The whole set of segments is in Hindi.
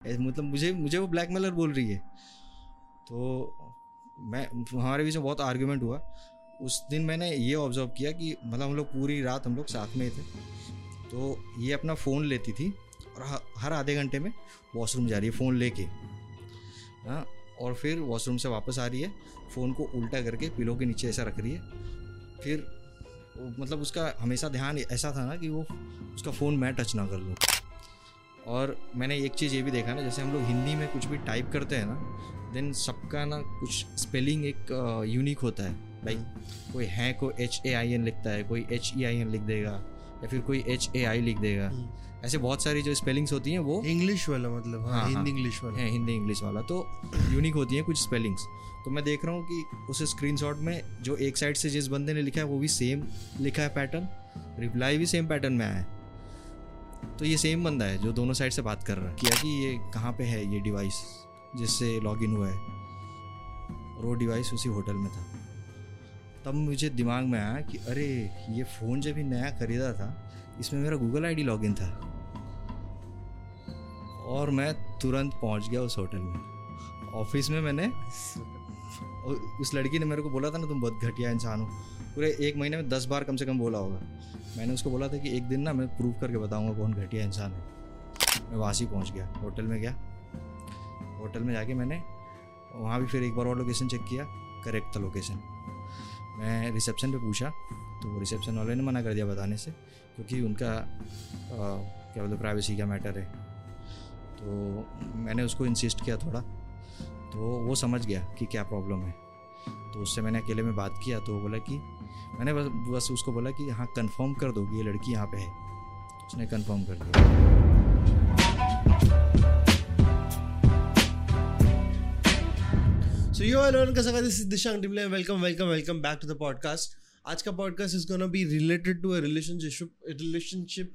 मतलब मुझे वो ब्लैकमेलर बोल रही है। तो मैं हमारे बीच में बहुत आर्ग्यूमेंट हुआ। उस दिन मैंने ये ऑब्जर्व किया कि मतलब हम लोग पूरी रात हम लोग साथ में ही थे। तो ये अपना फ़ोन लेती थी और हर आधे घंटे में वॉशरूम जा रही है फ़ोन लेके, हाँ, और फिर वॉशरूम से वापस आ रही है, फ़ोन को उल्टा करके पिलो के नीचे ऐसा रख रही है। फिर मतलब उसका हमेशा ध्यान ऐसा था ना कि वो उसका फ़ोन मैं टच ना कर लूँ। और मैंने एक चीज़ ये भी देखा ना, जैसे हम लोग हिंदी में कुछ भी टाइप करते हैं ना, देन सबका ना कुछ स्पेलिंग एक यूनिक होता है। लाइक कोई है को HAIN लिखता है, कोई HEIN लिख देगा, या फिर कोई HAI लिख देगा। ऐसे बहुत सारी जो स्पेलिंग्स होती हैं वो इंग्लिश वाला, मतलब हाँ, हिंदी इंग्लिश वाला है, हिंदी इंग्लिश वाला, तो यूनिक होती हैं कुछ स्पेलिंग्स। तो मैं देख रहा हूँ कि उस स्क्रीनशॉट में जो एक साइड से जिस बंदे ने लिखा है वो भी सेम लिखा है पैटर्न, रिप्लाई भी सेम पैटर्न में आया है। तो ये सेम बंदा है जो दोनों साइड से बात कर रहा है किया कि ये कहाँ पे है ये डिवाइस जिससे लॉगिन हुआ है, और वो डिवाइस उसी होटल में था। तब मुझे दिमाग में आया कि अरे ये फ़ोन जब भी नया ख़रीदा था इसमें मेरा गूगल ID लॉगिन था। और मैं तुरंत पहुंच गया उस होटल में। ऑफिस में मैंने, उस लड़की ने मेरे को बोला था ना तुम बहुत घटिया इंसान हो, पूरे 1 महीने में 10 बार कम से कम बोला होगा। मैंने उसको बोला था कि एक दिन ना मैं प्रूव करके बताऊंगा कौन घटिया इंसान है। मैं वहाँ से पहुँच गया, होटल में गया। होटल में जाके मैंने वहाँ भी फिर एक बार और लोकेशन चेक किया, करेक्ट था लोकेशन। मैं रिसेप्शन पे पूछा तो रिसेप्शन वाले ने मना कर दिया बताने से, क्योंकि उनका क्या बोलते प्राइवेसी का मैटर है। तो मैंने उसको इंसिस्ट किया थोड़ा, तो वो समझ गया कि क्या प्रॉब्लम है। तो उससे मैंने अकेले में बात किया, तो वो बोला कि मैंने बस उसको बोला कि हाँ कंफर्म कर दो कि ये लड़की यहाँ पे है। उसने कंफर्म कर दिया। So yo everyone, कैसा है? This is Dishang Dimle. Welcome back to the podcast. आज का podcast is gonna be related to a relationship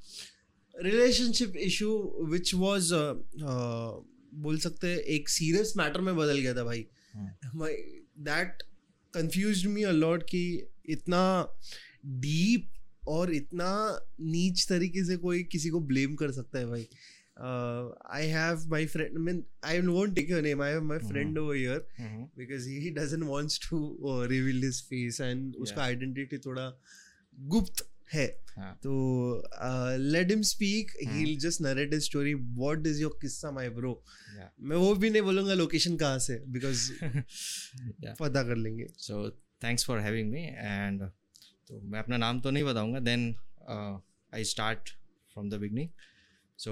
issue which was बोल सकते हैं एक serious matter में बदल गया था भाई. That confused me a lot कि इतना deep और इतना नीच तरीके से कोई किसी को blame कर सकता है भाई. I have my friend, I mean, I won't take your name. I have my friend over here because he doesn't wants to reveal his face and उसका identity थोड़ा गुप्त है. तो let him speak. He'll just narrate his story. What is your किस्सा, my bro? मैं वो भी नहीं बोलूँगा location कहाँ से, because पता कर लेंगे. So thanks for having me. And तो मैं अपना नाम तो नहीं बताऊँगा. Then I start from the beginning. So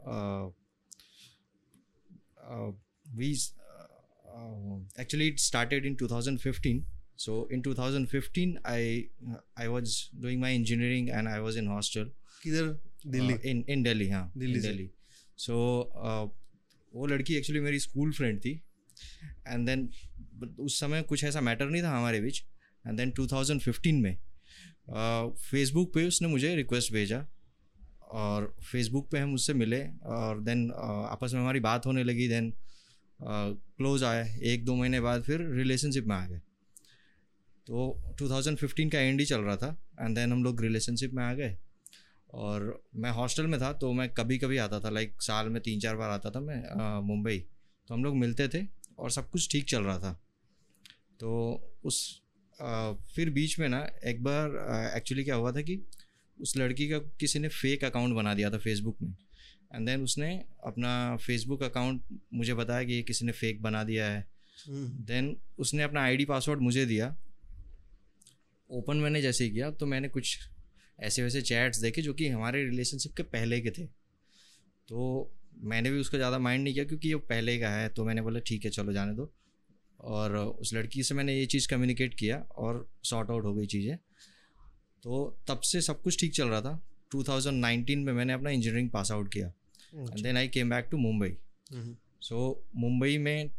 actually it started in 2015. So in 2015 I was doing my engineering and I was in hostel. किधर? दिल्ली? In Delhi, हाँ, दिल्ली. So वो लड़की एक्चुअली मेरी स्कूल फ्रेंड थी. एंड देन उस समय कुछ ऐसा मैटर नहीं था हमारे बीच. एंड देन 2015 में फेसबुक पे उसने मुझे रिक्वेस्ट भेजा और फेसबुक पे हम उससे मिले और देन आपस में हमारी बात होने लगी. देन क्लोज आए. 1-2 महीने बाद फिर रिलेशनशिप में आ गए. तो 2015 का एंड ही चल रहा था एंड देन हम लोग रिलेशनशिप में आ गए. और मैं हॉस्टल में था तो मैं कभी कभी आता था, लाइक साल में 3-4 बार आता था मैं मुंबई. तो हम लोग मिलते थे और सब कुछ ठीक चल रहा था. तो उस फिर बीच में ना एक बार एक्चुअली क्या हुआ था कि उस लड़की का किसी ने फेक अकाउंट बना दिया था फेसबुक में. एंड देन उसने अपना फेसबुक अकाउंट मुझे बताया कि ये किसी ने फेक बना दिया है. देन उसने अपना ID पासवर्ड मुझे दिया. ओपन मैंने जैसे ही किया तो मैंने कुछ ऐसे वैसे चैट्स देखे जो कि हमारे रिलेशनशिप के पहले के थे. तो मैंने भी उसको ज़्यादा माइंड नहीं किया क्योंकि वो पहले का है. तो मैंने बोला ठीक है चलो जाने दो. और उस लड़की से मैंने ये चीज़ कम्युनिकेट किया और सॉर्ट आउट हो गई चीज़ें. तो तब से सब कुछ ठीक चल रहा था. 2019 में मैंने अपना इंजीनियरिंग पास आउट किया and then I came back to Mumbai. So Mumbai में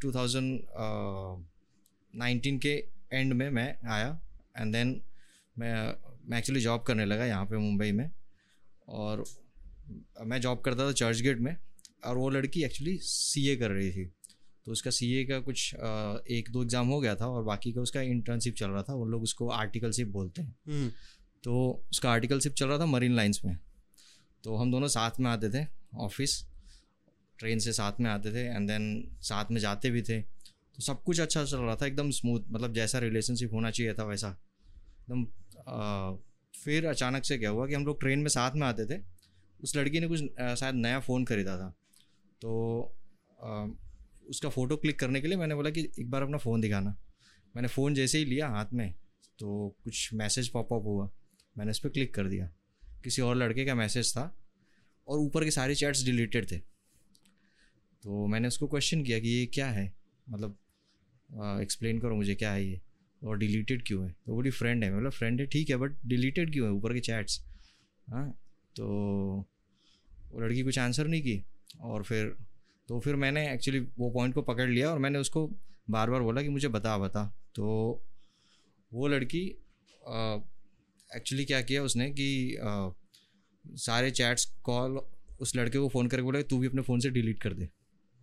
2019 के एंड में मैं आया एंड देन मैं एक्चुअली जॉब करने लगा यहाँ पे मुंबई में. और मैं जॉब करता था चर्च गेट में और वो लड़की एक्चुअली CA कर रही थी. तो उसका CA का कुछ 1-2 एग्ज़ाम हो गया था और बाकी का उसका इंटर्नशिप चल रहा था. वो लोग उसको आर्टिकलशिप बोलते हैं. तो उसका आर्टिकलशिप चल रहा था मरीन लाइंस में. तो हम दोनों साथ में आते थे ऑफिस. ट्रेन से साथ में आते थे एंड देन साथ में जाते भी थे, तो सब कुछ अच्छा चल रहा था एकदम स्मूथ, मतलब जैसा रिलेशनशिप होना चाहिए था वैसा एकदम। फिर अचानक से क्या हुआ कि हम लोग ट्रेन में साथ में आते थे, उस लड़की ने कुछ शायद नया फ़ोन खरीदा था, तो उसका फ़ोटो क्लिक करने के लिए मैंने बोला कि एक बार अपना फ़ोन दिखाना। मैंने फ़ोन जैसे ही लिया हाथ में तो कुछ मैसेज पॉपअप हुआ, मैंने उस पर क्लिक कर दिया, किसी और लड़के का मैसेज था और ऊपर के सारे चैट्स डिलीटेड थे। तो मैंने उसको क्वेश्चन किया कि ये क्या है, मतलब एक्सप्लेन करो मुझे क्या है ये, और डिलीटेड क्यों है। तो बोली फ्रेंड है। मतलब फ्रेंड है ठीक है, बट डिलीटेड क्यों है ऊपर के चैट्स। हाँ, तो वो लड़की कुछ आंसर नहीं की, और फिर मैंने एक्चुअली वो पॉइंट को पकड़ लिया और मैंने उसको बार बार बोला कि मुझे बता। तो वो लड़की एक्चुअली क्या किया उसने कि सारे चैट्स कॉल उस लड़के को फ़ोन करके बोला तू भी अपने फ़ोन से डिलीट कर दे।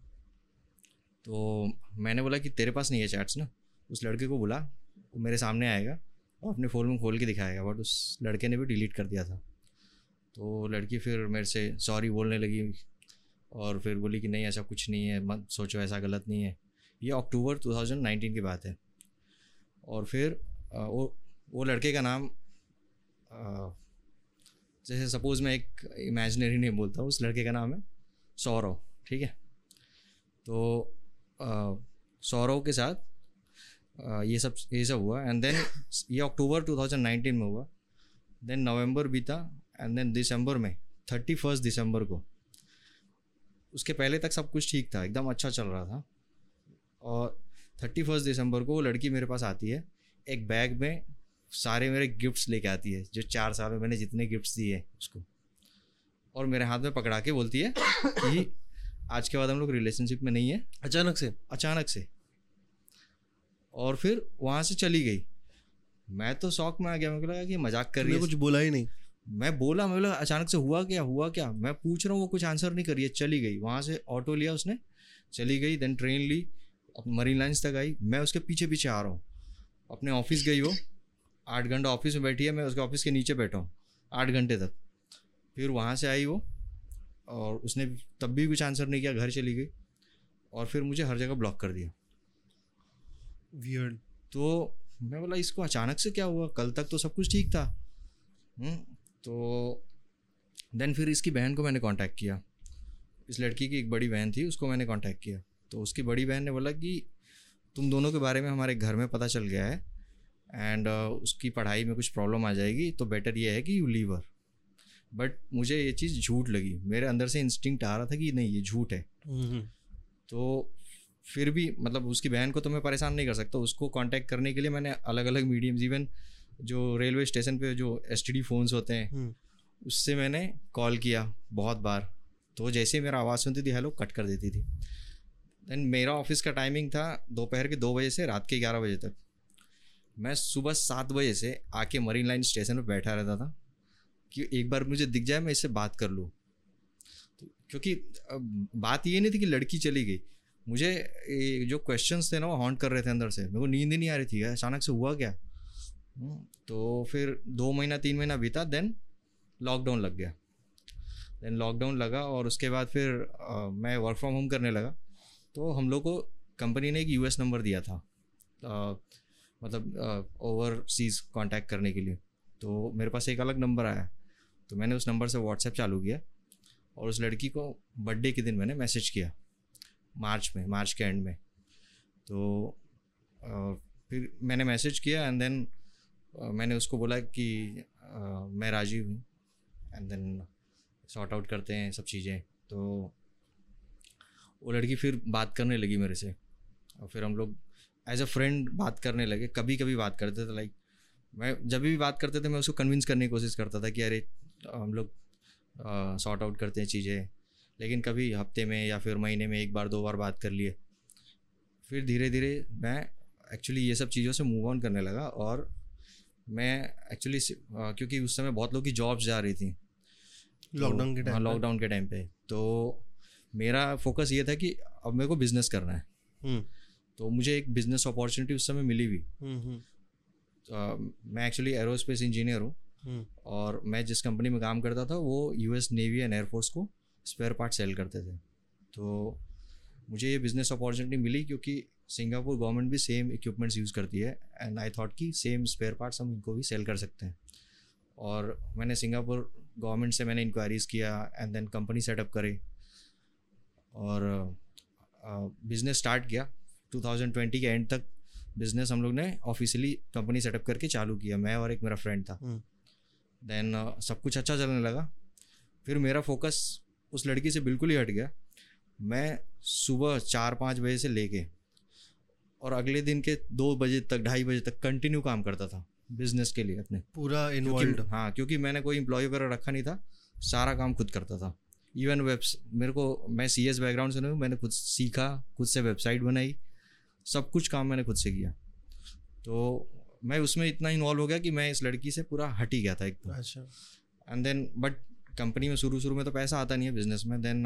तो मैंने बोला कि तेरे पास नहीं है चैट्स ना, उस लड़के को बुला, वो मेरे सामने आएगा और अपने फ़ोन में खोल के दिखाएगा। बट उस लड़के ने भी डिलीट कर दिया था। तो लड़की फिर मेरे से सॉरी बोलने लगी और फिर बोली कि नहीं ऐसा कुछ नहीं है, मत सोचो, ऐसा गलत नहीं है। ये अक्टूबर 2019 की बात है। और फिर वो लड़के का नाम जैसे सपोज़ मैं एक इमेजिनरी नेम बोलता हूँ, उस लड़के का नाम है सौरव, ठीक है। तो सौरव के साथ ये सब हुआ एंड देन ये अक्टूबर 2019 में हुआ। देन नवंबर बीता एंड देन दिसंबर में 31 दिसंबर को, उसके पहले तक सब कुछ ठीक था, एकदम अच्छा चल रहा था। और 31 दिसंबर को वो लड़की मेरे पास आती है, एक बैग में सारे मेरे गिफ्ट्स लेके आती है, जो 4 साल में मैंने जितने गिफ्ट्स दिए उसको, और मेरे हाथ में पकड़ा के बोलती है कि आज के बाद हम लोग रिलेशनशिप में नहीं है। अचानक से और फिर वहाँ से चली गई। मैं तो शौक में आ गया, मेरे को लगा कि मजाक कर रही है, कुछ बोला ही नहीं। मैं बोला अचानक से हुआ क्या, मैं पूछ रहा हूँ, वो कुछ आंसर नहीं कर रही है, चली गई। वहाँ से ऑटो लिया उसने, चली गई। देन ट्रेन ली, मरीन लाइन्स तक आई, मैं उसके पीछे आ रहा हूँ। अपने ऑफिस गई, वो 8 घंटा ऑफिस में बैठी है, मैं उसके ऑफिस के नीचे बैठा हूँ 8 घंटे तक। फिर वहाँ से आई वो, और उसने तब भी कुछ आंसर नहीं किया, घर चली गई और फिर मुझे हर जगह ब्लॉक कर दिया। वियर्ड। तो मैं बोला इसको अचानक से क्या हुआ, कल तक तो सब कुछ ठीक था। तो देन फिर इसकी बहन को मैंने कांटेक्ट किया, इस लड़की की एक बड़ी बहन थी, उसको मैंने कांटेक्ट किया। तो उसकी बड़ी बहन ने बोला कि तुम दोनों के बारे में हमारे घर में पता चल गया है एंड उसकी पढ़ाई में कुछ प्रॉब्लम आ जाएगी, तो बेटर ये है कि यू लीव हर। बट मुझे ये चीज़ झूठ लगी, मेरे अंदर से इंस्टिंक्ट आ रहा था कि नहीं ये झूठ है। तो फिर भी मतलब उसकी बहन को तो मैं परेशान नहीं कर सकता, उसको कांटेक्ट करने के लिए मैंने अलग अलग मीडियम्स, इवन जो रेलवे स्टेशन पे जो STD फ़ोन्स होते हैं उससे मैंने कॉल किया बहुत बार। तो जैसे ही मेरा आवाज़ सुनती थी हेलो, कट कर देती थी। देन मेरा ऑफिस का टाइमिंग था दोपहर के 2 बजे से रात के 11 बजे तक। मैं सुबह 7 बजे से आके मरीन लाइन स्टेशन पर बैठा रहता था कि एक बार मुझे दिख जाए, मैं इससे बात कर लूँ। तो क्योंकि बात ये नहीं थी कि लड़की चली गई, मुझे जो क्वेश्चंस थे ना वो हॉन्ट कर रहे थे अंदर से, मेरे को नींद ही नहीं आ रही थी, अचानक से हुआ क्या। तो फिर 2 महीना 3 महीना बीता, देन लॉकडाउन लग गया। देन लॉकडाउन लगा और उसके बाद फिर मैं वर्क फ्रॉम होम करने लगा। तो हम लोग को कंपनी ने एक US नंबर दिया था, मतलब ओवरसीज़ कांटेक्ट करने के लिए। तो मेरे पास एक अलग नंबर आया, तो मैंने उस नंबर से व्हाट्सएप चालू किया और उस लड़की को बर्थडे के दिन मैंने मैसेज किया, मार्च के एंड में। तो फिर मैंने मैसेज किया एंड देन मैंने उसको बोला कि मैं राजी हूँ एंड देन सॉर्ट आउट करते हैं सब चीज़ें। तो वो लड़की फिर बात करने लगी मेरे से और फिर हम लोग एज अ फ्रेंड बात करने लगे, कभी कभी बात करते थे। लाइक मैं जब भी बात करते थे मैं उसको कन्विंस करने की कोशिश करता था कि अरे हम लोग सॉर्ट आउट करते हैं चीज़ें, लेकिन कभी हफ्ते में या फिर महीने में 1 बार 2 बार बात कर लिए। फिर धीरे धीरे मैं एक्चुअली ये सब चीज़ों से मूव ऑन करने लगा। और मैं एक्चुअली क्योंकि उस समय बहुत लोग की जॉब्स जा रही थी लॉकडाउन के टाइम। हाँ, लॉकडाउन के टाइम पे। तो मेरा फोकस ये था कि अब मेरे को बिज़नेस करना है। तो मुझे एक बिज़नेस अपॉर्चुनिटी उस समय मिली भी। मैं एक्चुअली एरोस्पेस इंजीनियर हूँ और मैं जिस कंपनी में काम करता था वो US नेवी एंड एयरफोर्स को स्पेयर पार्ट सेल करते थे। तो मुझे ये बिज़नेस अपॉर्चुनिटी मिली क्योंकि सिंगापुर गवर्नमेंट भी सेम इक्विपमेंट्स यूज़ करती है एंड आई थॉट कि सेम स्पेयर पार्ट्स हम इनको भी सेल कर सकते हैं। और मैंने सिंगापुर गवर्नमेंट से मैंने इंक्वायरीज़ किया एंड देन कंपनी सेटअप करे और बिज़नेस स्टार्ट किया। 2020 के एंड तक बिज़नेस हम लोग ने ऑफिशियली कंपनी सेटअप करके चालू किया, मैं और एक मेरा फ्रेंड था। देन सब कुछ अच्छा चलने लगा। फिर मेरा फोकस उस लड़की से बिल्कुल ही हट गया। मैं सुबह 4-5 बजे से लेके और अगले दिन के 2 बजे तक 2:30 बजे तक कंटिन्यू काम करता था बिजनेस के लिए अपने, पूरा इन्वॉल्व। हाँ, क्योंकि मैंने कोई एम्प्लॉय वगैरह रखा नहीं था, सारा काम खुद करता था। इवन मैं CS बैकग्राउंड से नहीं हूँ, मैंने खुद सीखा, खुद से वेबसाइट बनाई, सब कुछ काम मैंने खुद से किया। तो मैं उसमें इतना इन्वॉल्व हो गया कि मैं इस लड़की से पूरा हट ही गया था एकदम। अच्छा। एंड देन बट कंपनी में शुरू में तो पैसा आता नहीं है बिजनेस में। देन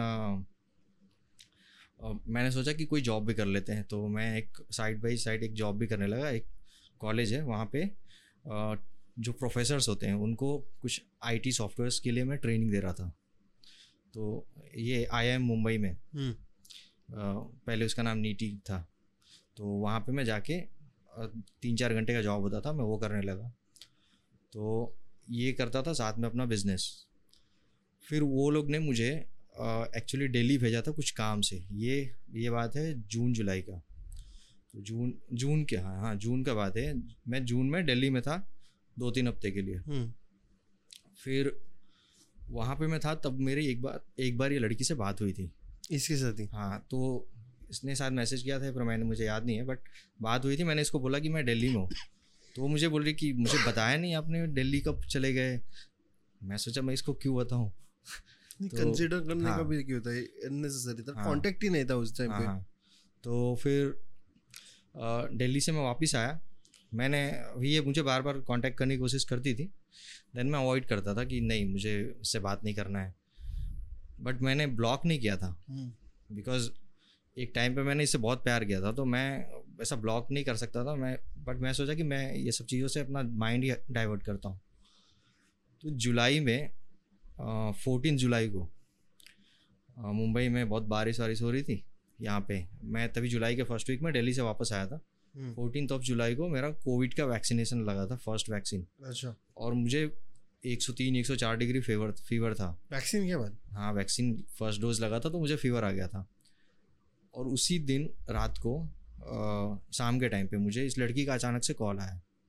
मैंने सोचा कि कोई जॉब भी कर लेते हैं, तो मैं एक साइड बाई साइड एक जॉब भी करने लगा। एक कॉलेज है वहाँ पे जो प्रोफेसर्स होते हैं उनको कुछ IT सॉफ्टवेयर्स के लिए मैं ट्रेनिंग दे रहा था। तो ये IIM मुंबई में, पहले उसका नाम नीटी था। तो वहाँ पे मैं जाके 3-4 घंटे का जॉब होता था, मैं वो करने लगा। तो ये करता था साथ में अपना बिजनेस। फिर वो लोग ने मुझे एक्चुअली दिल्ली भेजा था कुछ काम से। ये बात है जून जुलाई का। तो जून का बात है। मैं जून में दिल्ली में था 2-3 हफ्ते के लिए। फिर वहाँ पे मैं था, तब मेरी एक बार ये लड़की से बात हुई थी। इसके साथ ही? हाँ, तो इसने शायद मैसेज किया था पर मुझे याद नहीं है, बट बात हुई थी। मैंने इसको बोला कि मैं दिल्ली में हूँ, तो वो मुझे बोल रही कि मुझे बताया नहीं आपने, दिल्ली कब चले गए। मैं सोचा मैं इसको क्यों बताऊँ, कंसीडर करने का भी क्यों था, अननेसेसरी था, कांटेक्ट ही नहीं था उस टाइम पे। तो फिर दिल्ली से मैं वापस आया। ये मुझे बार बार कांटेक्ट करने की कोशिश करती थी। देन मैं अवॉइड करता था कि नहीं, मुझे इससे बात नहीं करना है। बट मैंने ब्लॉक नहीं किया था, बिकॉज एक टाइम पे मैंने इससे बहुत प्यार किया था, तो मैं ऐसा ब्लॉक नहीं कर सकता था। बट मैं सोचा कि मैं ये सब चीज़ों से अपना माइंड ही डाइवर्ट करता हूँ। तो जुलाई में 14 जुलाई को मुंबई में बहुत बारिश हो रही थी यहाँ पे। मैं तभी जुलाई के फर्स्ट वीक में दिल्ली से वापस आया था। 14 जुलाई को मेरा कोविड का वैक्सीनेशन लगा था, फर्स्ट वैक्सीन। अच्छा। और मुझे 103-104 डिग्री फीवर था वैक्सीन के बाद? हाँ, वैक्सीन फर्स्ट डोज लगा था तो मुझे फीवर आ गया था। और उसी दिन रात को शाम के टाइम पे मुझे इस लड़की का अचानक से कॉल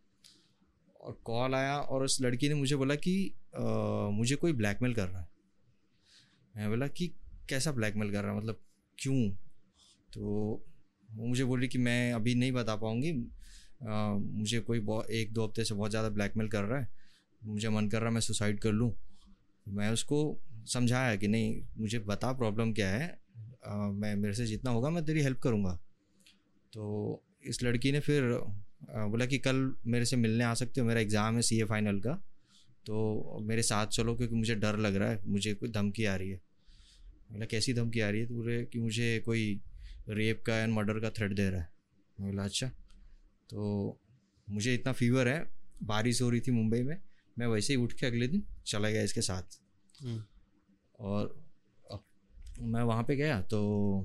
आया और उस लड़की ने मुझे बोला कि मुझे कोई ब्लैकमेल कर रहा है। मैं बोला कि कैसा ब्लैकमेल कर रहा है, मतलब क्यों? तो वो मुझे बोल रही कि मैं अभी नहीं बता पाऊँगी, मुझे कोई 1-2 हफ्ते से बहुत ज़्यादा ब्लैकमेल कर रहा है, मुझे मन कर रहा है मैं सुसाइड कर लूँ। मैं उसको समझाया कि नहीं, मुझे बता प्रॉब्लम क्या है, मैं मेरे से जितना होगा मैं तेरी हेल्प करूँगा। तो इस लड़की ने फिर बोला कि कल मेरे से मिलने आ सकते हो, मेरा एग्ज़ाम है CA फाइनल का, तो मेरे साथ चलो क्योंकि मुझे डर लग रहा है, मुझे कोई धमकी आ रही है। बोला कैसी धमकी आ रही है? तो बोले कि मुझे कोई रेप का एंड मर्डर का थ्रेट दे रहा है। मैं बोला अच्छा। तो मुझे इतना फीवर है, बारिश हो रही थी मुंबई में, मैं वैसे ही उठ के अगले दिन चला गया इसके साथ। और मैं वहाँ पे गया तो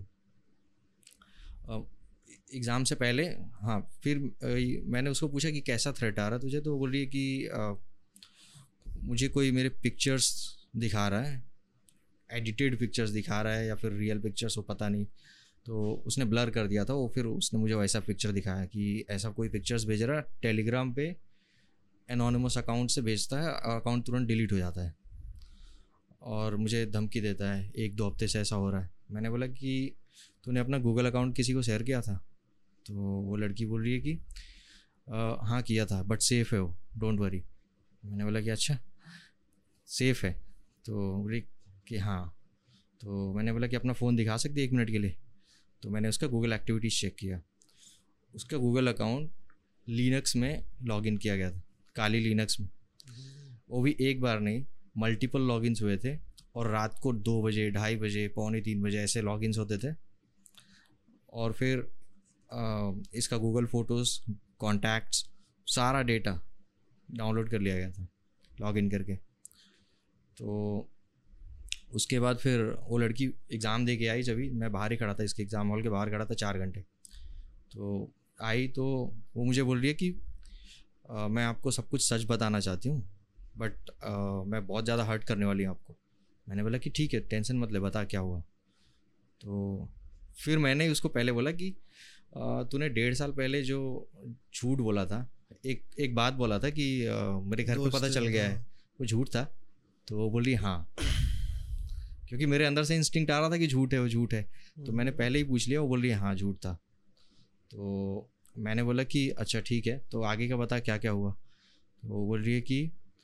एग्ज़ाम से पहले फिर मैंने उसको पूछा कि कैसा थ्रेट आ रहा तुझे। तो वो बोल रही है कि मुझे कोई मेरे पिक्चर्स दिखा रहा है, एडिटेड पिक्चर्स दिखा रहा है या फिर रियल पिक्चर्स, हो पता नहीं। तो उसने ब्लर कर दिया था वो, फिर उसने मुझे वैसा पिक्चर दिखाया कि ऐसा कोई पिक्चर्स भेज रहा है, टेलीग्राम पे एनोनिमस अकाउंट से भेजता है, अकाउंट तुरंत डिलीट हो जाता है और मुझे धमकी देता है 1-2 हफ्ते से ऐसा हो रहा है। मैंने बोला कि तूने अपना गूगल अकाउंट किसी को शेयर किया था? तो वो लड़की बोल रही है कि हाँ किया था, बट सेफ़ है वो, डोंट वरी। मैंने बोला कि अच्छा सेफ़ है? तो बोली कि हाँ। तो मैंने बोला कि अपना फ़ोन दिखा सकती है 1 मिनट के लिए? तो मैंने उसका गूगल एक्टिविटीज़ चेक किया, उसका गूगल अकाउंट लिनक्स में लॉगिन किया गया था, काली लिनक्स में। वो भी एक बार नहीं, मल्टीपल लॉगिन्स हुए थे और रात को 2 बजे, 2:30 बजे, 2:45 बजे ऐसे लॉगिन्स होते थे। और फिर इसका गूगल फ़ोटोज़, कॉन्टैक्ट्स, सारा डेटा डाउनलोड कर लिया गया था लॉगिन करके। तो उसके बाद फिर वो लड़की एग्ज़ाम दे के आई, जब भी मैं बाहर ही खड़ा था, इसके एग्ज़ाम हॉल के बाहर खड़ा था 4 घंटे। तो आई तो वो मुझे बोल रही है कि मैं आपको सब कुछ सच बताना चाहती हूँ, बट मैं बहुत ज़्यादा हर्ट करने वाली हूँ आपको। मैंने बोला कि ठीक है, टेंशन मत ले, बता क्या हुआ। तो फिर मैंने उसको पहले बोला कि तूने 1.5 साल पहले जो झूठ बोला था, एक बात बोला था कि मेरे घर पे पता चल गया है, वो झूठ था। तो वो बोली हाँ, क्योंकि मेरे अंदर से इंस्टिंक्ट आ रहा था कि झूठ है, वो झूठ है। तो मैंने पहले ही पूछ लिया। वो बोल रही है हाँ झूठ था। तो मैंने बोला कि अच्छा ठीक है, तो आगे का बता क्या क्या हुआ। तो वो बोल रही है कि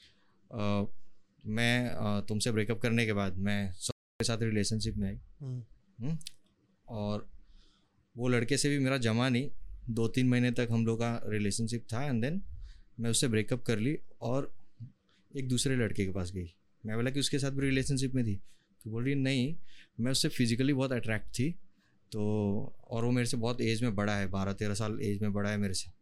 मैं तुमसे ब्रेकअप करने के बाद मैं के साथ रिलेशनशिप में आई, और वो लड़के से भी मेरा जमा नहीं, 2-3 महीने तक हम लोग का रिलेशनशिप था, एंड देन मैं उससे ब्रेकअप कर ली और एक दूसरे लड़के के पास गई। मैं बोला कि उसके साथ भी रिलेशनशिप में थी। तो बोल रही नहीं, मैं उससे फिजिकली बहुत अट्रैक्ट थी, तो और वो मेरे से बहुत एज में बड़ा है, 12-13 साल एज में बड़ा है मेरे से।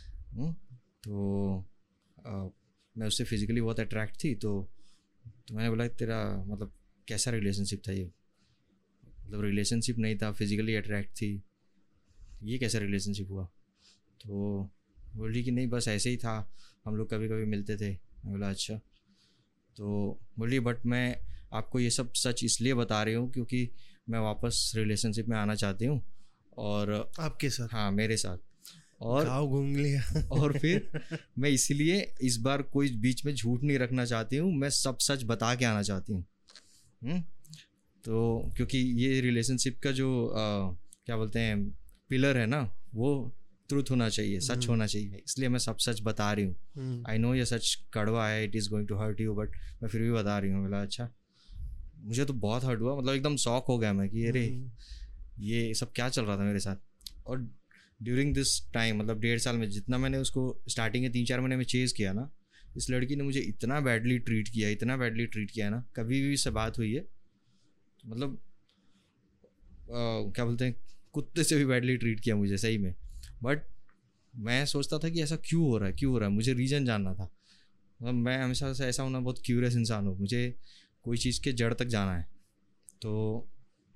तो मैं उससे फिजिकली बहुत अट्रैक्ट थी। तो मैंने बोला तेरा मतलब कैसा रिलेशनशिप था ये, मतलब रिलेशनशिप नहीं था, फिजिकली अट्रैक्ट थी, ये कैसा रिलेशनशिप हुआ। तो बोली कि नहीं बस ऐसे ही था, हम लोग कभी कभी मिलते थे। मैं बोला अच्छा। तो बोली बट मैं आपको ये सब सच इसलिए बता रही हूँ क्योंकि मैं वापस रिलेशनशिप में आना चाहती हूँ। और आपके साथ? हाँ मेरे साथ। और गाँव घूम लिया और फिर मैं इसीलिए इस बार कोई बीच में झूठ नहीं रखना चाहती हूँ, मैं सब सच बता के आना चाहती हूँ। तो क्योंकि ये रिलेशनशिप का जो क्या बोलते हैं पिलर है ना, वो ट्रूथ होना चाहिए, सच होना चाहिए, इसलिए मैं सब सच बता रही हूँ। आई नो ये सच कड़वा है, it is going to hurt you, but मैं फिर भी बता रही हूँ। बोला अच्छा। मुझे तो बहुत हर्ट हुआ, मतलब एकदम शॉक हो गया मैं कि अरे ये सब क्या चल रहा था मेरे साथ। और ड्यूरिंग दिस टाइम, मतलब 1.5 साल में जितना मैंने उसको स्टार्टिंग के 3-4 महीने में चेज़ किया ना, इस लड़की ने मुझे इतना बैडली ट्रीट किया, इतना बैडली ट्रीट किया ना, कभी भी इससे बात हुई है तो मतलब क्या बोलते हैं, कुत्ते से भी बैडली ट्रीट किया मुझे सही में। बट मैं सोचता था कि ऐसा क्यों हो रहा है, क्यों हो रहा है, मुझे रीज़न जानना था। मतलब मैं हमेशा से ऐसा होना बहुत क्यूरियस इंसान हूँ, मुझे कोई चीज़ के जड़ तक जाना है। तो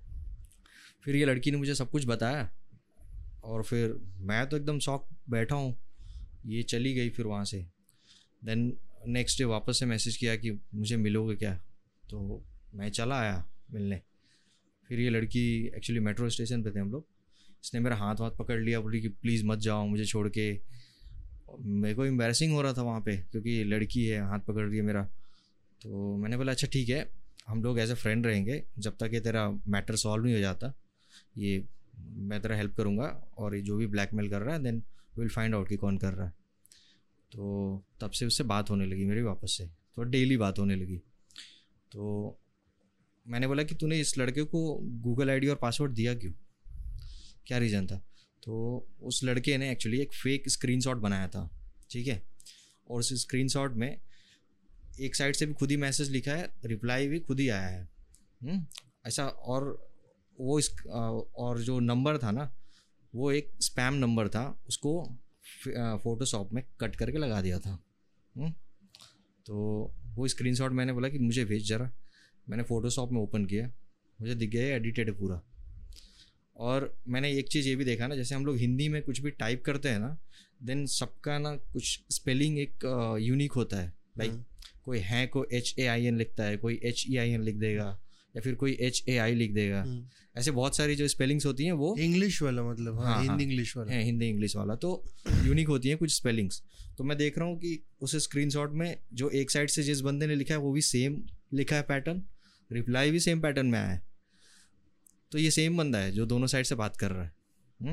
फिर ये लड़की ने मुझे सब कुछ बताया और फिर मैं तो एकदम शॉक बैठा हूँ। ये चली गई फिर वहाँ से। देन नेक्स्ट डे वापस से मैसेज किया कि मुझे मिलोगे क्या, तो मैं चला आया मिलने। फिर ये लड़की एक्चुअली मेट्रो स्टेशन पे थे हम लोग, इसने मेरा हाथ पकड़ लिया, बोली कि प्लीज़ मत जाओ मुझे छोड़ के। मेरे को एम्बैरेसिंग हो रहा था वहाँ पे क्योंकि लड़की है, हाथ पकड़ रही है मेरा। तो मैंने बोला अच्छा ठीक है, हम लोग एज ए फ्रेंड रहेंगे जब तक ये तेरा मैटर सॉल्व नहीं हो जाता, ये मैं तेरा हेल्प करूँगा, और ये जो भी ब्लैकमेल कर रहा है देन विल फाइंड आउट कि कौन कर रहा है। तो तब से उससे बात होने लगी मेरी वापस से, तो डेली बात होने लगी। तो मैंने बोला कि तूने इस लड़के को गूगल आईडी और पासवर्ड दिया क्यों, क्या रीज़न था। तो उस लड़के ने एक्चुअली एक फ़ेक स्क्रीनशॉट बनाया था, ठीक है, और उस स्क्रीनशॉट में एक साइड से भी खुद ही मैसेज लिखा है, रिप्लाई भी खुद ही आया है ऐसा। और वो और जो नंबर था ना, वो एक स्पैम नंबर था, उसको फ़ोटोशॉप में कट करके लगा दिया था। तो वो स्क्रीनशॉट मैंने बोला कि मुझे भेज जरा। मैंने फ़ोटोशॉप में ओपन किया, मुझे दिख गया एडिटेड है पूरा। और मैंने एक चीज़ ये भी देखा ना, जैसे हम लोग हिंदी में कुछ भी टाइप करते हैं ना, देन सबका ना कुछ स्पेलिंग एक यूनिक होता है। लाइक कोई है को HAIN लिखता है, कोई HEIN लिख देगा, या फिर कोई HAI लिख देगा। ऐसे बहुत सारी जो स्पेलिंग्स होती हैं वो इंग्लिश वाला, मतलब हाँ, हिंदी इंग्लिश वाला है, हिंदी इंग्लिश वाला, तो यूनिक होती हैं कुछ स्पेलिंग्स। तो मैं देख रहा हूँ कि उस स्क्रीनशॉट में जो एक साइड से जिस बंदे ने लिखा है वो भी सेम लिखा है पैटर्न, रिप्लाई भी सेम पैटर्न में आया है। तो ये सेम बंदा है जो दोनों साइड से बात कर रहा है।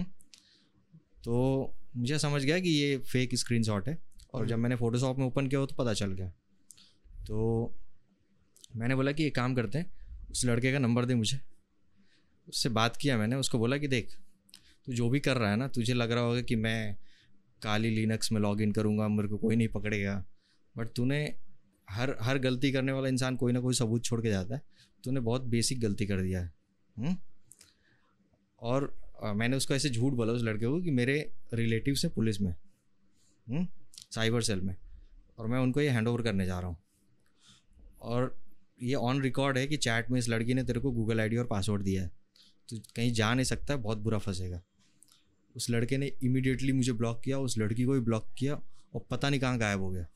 तो मुझे समझ गया कि ये फेक स्क्रीनशॉट है। और जब मैंने फ़ोटोशॉप में ओपन किया तो पता चल गया। तो मैंने बोला कि एक काम करते हैं, उस लड़के का नंबर दे मुझे। उससे बात किया मैंने, उसको बोला कि देख तू जो भी कर रहा है ना, तुझे लग रहा होगा कि मैं काली लिनक्स में लॉगिन करूँगा, मेरे को कोई नहीं पकड़ेगा, बट तूने हर गलती करने वाला इंसान कोई ना कोई सबूत छोड़ के जाता है। तूने बहुत बेसिक गलती कर दिया है। और मैंने उसको ऐसे झूठ बोला उस लड़के को कि मेरे रिलेटिव्स हैं पुलिस में, साइबर सेल में, और मैं उनको ये हैंड ओवर करने जा रहा हूँ। और ये ऑन रिकॉर्ड है कि चैट में इस लड़की ने तेरे को गूगल आईडी और पासवर्ड दिया है, तो कहीं जा नहीं सकता है, बहुत बुरा फंसेगा। उस लड़के ने इमीडिएटली मुझे ब्लॉक किया, उस लड़की को भी ब्लॉक किया, और पता नहीं कहाँ गायब हो गया।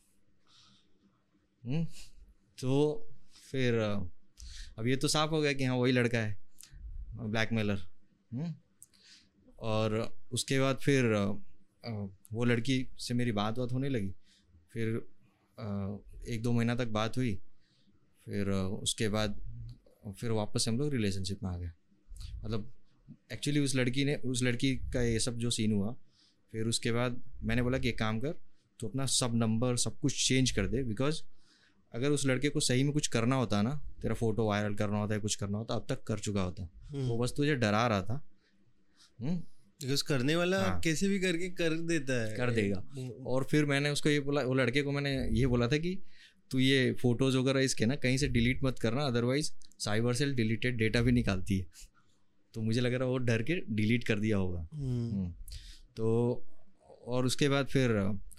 तो फिर अब ये तो साफ हो गया कि हाँ वही लड़का है, ब्लैकमेलर। और उसके बाद फिर वो लड़की से मेरी बात होने लगी, फिर 1-2 महीना तक बात हुई, फिर उसके बाद फिर वापस हम लोग रिलेशनशिप में आ गए। मतलब एक्चुअली उस लड़की का ये सब जो सीन हुआ, फिर उसके बाद मैंने बोला कि एक काम कर, तो अपना सब नंबर सब कुछ चेंज कर दे, बिकॉज अगर उस लड़के को सही में कुछ करना होता ना, तेरा फोटो वायरल करना होता है, कुछ करना होता, अब तक कर चुका होता। वो बस तुझे डरा रहा था। बिकॉज करने वाला कैसे भी करके कर देता है, कर देगा। और फिर मैंने उसको ये बोला, वो लड़के को मैंने ये बोला था कि तू ये फोटोज वगैरह इसके ना कहीं से डिलीट मत करना, otherwise cyber cell deleted data भी निकालती है। तो मुझे लग रहा है वो डर के डिलीट कर दिया होगा। तो और उसके बाद फिर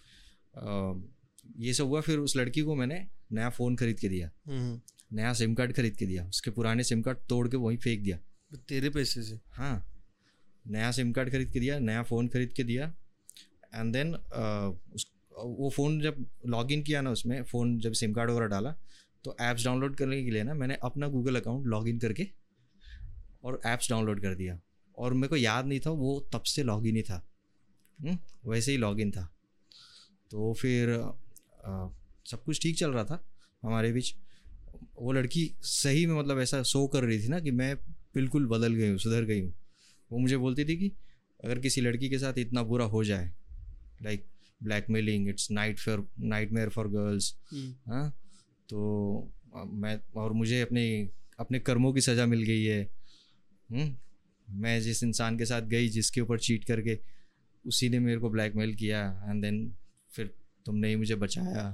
ये सब हुआ। फिर उस लड़की को मैंने नया फ़ोन खरीद के दिया, नया सिम कार्ड खरीद के दिया, उसके पुराने सिम कार्ड तोड़ के वहीं फेंक दिया तेरे पैसे से। हाँ, नया सिम कार्ड खरीद के दिया, नया फ़ोन खरीद के दिया। एंड देन वो फ़ोन जब लॉगिन किया ना, उसमें फ़ोन जब सिम कार्ड वगैरह डाला, तो ऐप्स डाउनलोड करने के लिए ना मैंने अपना गूगल अकाउंट लॉगिन करके और ऐप्स डाउनलोड कर दिया। और मेरे को याद नहीं था वो तब से लॉगिन ही था, वैसे ही लॉगिन था। तो फिर सब कुछ ठीक चल रहा था हमारे बीच। वो लड़की सही में मतलब ऐसा शो कर रही थी ना कि मैं बिल्कुल बदल गई हूँ, सुधर गई हूँ। वो मुझे बोलती थी कि अगर किसी लड़की के साथ इतना बुरा हो जाए, like blackmailing, it's nightmare for girls, हाँ, तो मैं और मुझे अपने कर्मों की सज़ा मिल गई है। मैं जिस इंसान के साथ गई, जिसके ऊपर चीट करके, उसी ने मेरे को ब्लैकमेल किया, एंड देन फिर तुमने ही मुझे बचाया।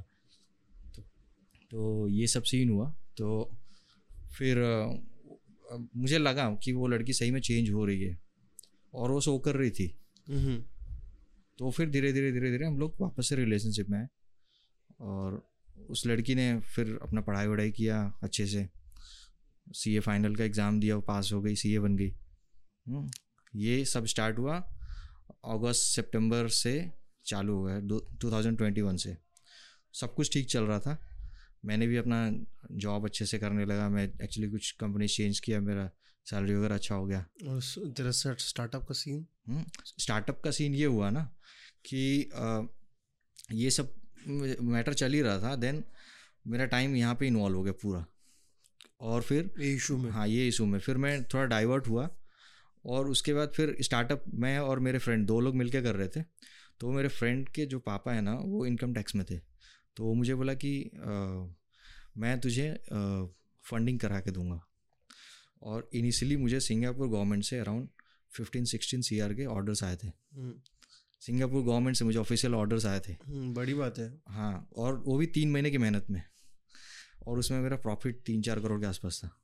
तो ये सब सीन हुआ। तो फिर मुझे लगा कि वो लड़की सही में चेंज हो रही है और वो शो कर रही थी। तो फिर धीरे धीरे हम लोग वापस से रिलेशनशिप में आए, और उस लड़की ने फिर अपना पढ़ाई वढ़ाई किया अच्छे से, सीए फाइनल का एग्ज़ाम दिया, वो पास हो गई, सीए बन गई। ये सब स्टार्ट हुआ अगस्त सितंबर से चालू हो गया 2021 से। सब कुछ ठीक चल रहा था, मैंने भी अपना जॉब अच्छे से करने लगा। मैं एक्चुअली कुछ कंपनी चेंज किया, मेरा सैलरी वगैरह अच्छा हो गया। और तेरा स्टार्टअप का सीन? स्टार्टअप का सीन ये हुआ ना कि ये सब मैटर चल ही रहा था, देन मेरा टाइम यहाँ पे इन्वॉल्व हो गया पूरा। और फिर ये इशू में, हाँ, ये इशू में फिर मैं थोड़ा डाइवर्ट हुआ। और उसके बाद फिर स्टार्टअप मैं और मेरे फ्रेंड 2 लोग मिलकर कर रहे थे। तो मेरे फ्रेंड के जो पापा है ना, वो इनकम टैक्स में थे। तो वो मुझे बोला कि मैं तुझे फंडिंग करा के दूंगा। और इनिशियली मुझे सिंगापुर गवर्नमेंट से अराउंड 15-16 CR के ऑर्डर्स आए थे। सिंगापुर गवर्नमेंट से मुझे ऑफिशियल ऑर्डर्स आए थे। बड़ी बात है। हाँ, और वो भी 3 महीने की मेहनत में, और उसमें मेरा प्रॉफिट 3-4 करोड़ के आसपास था।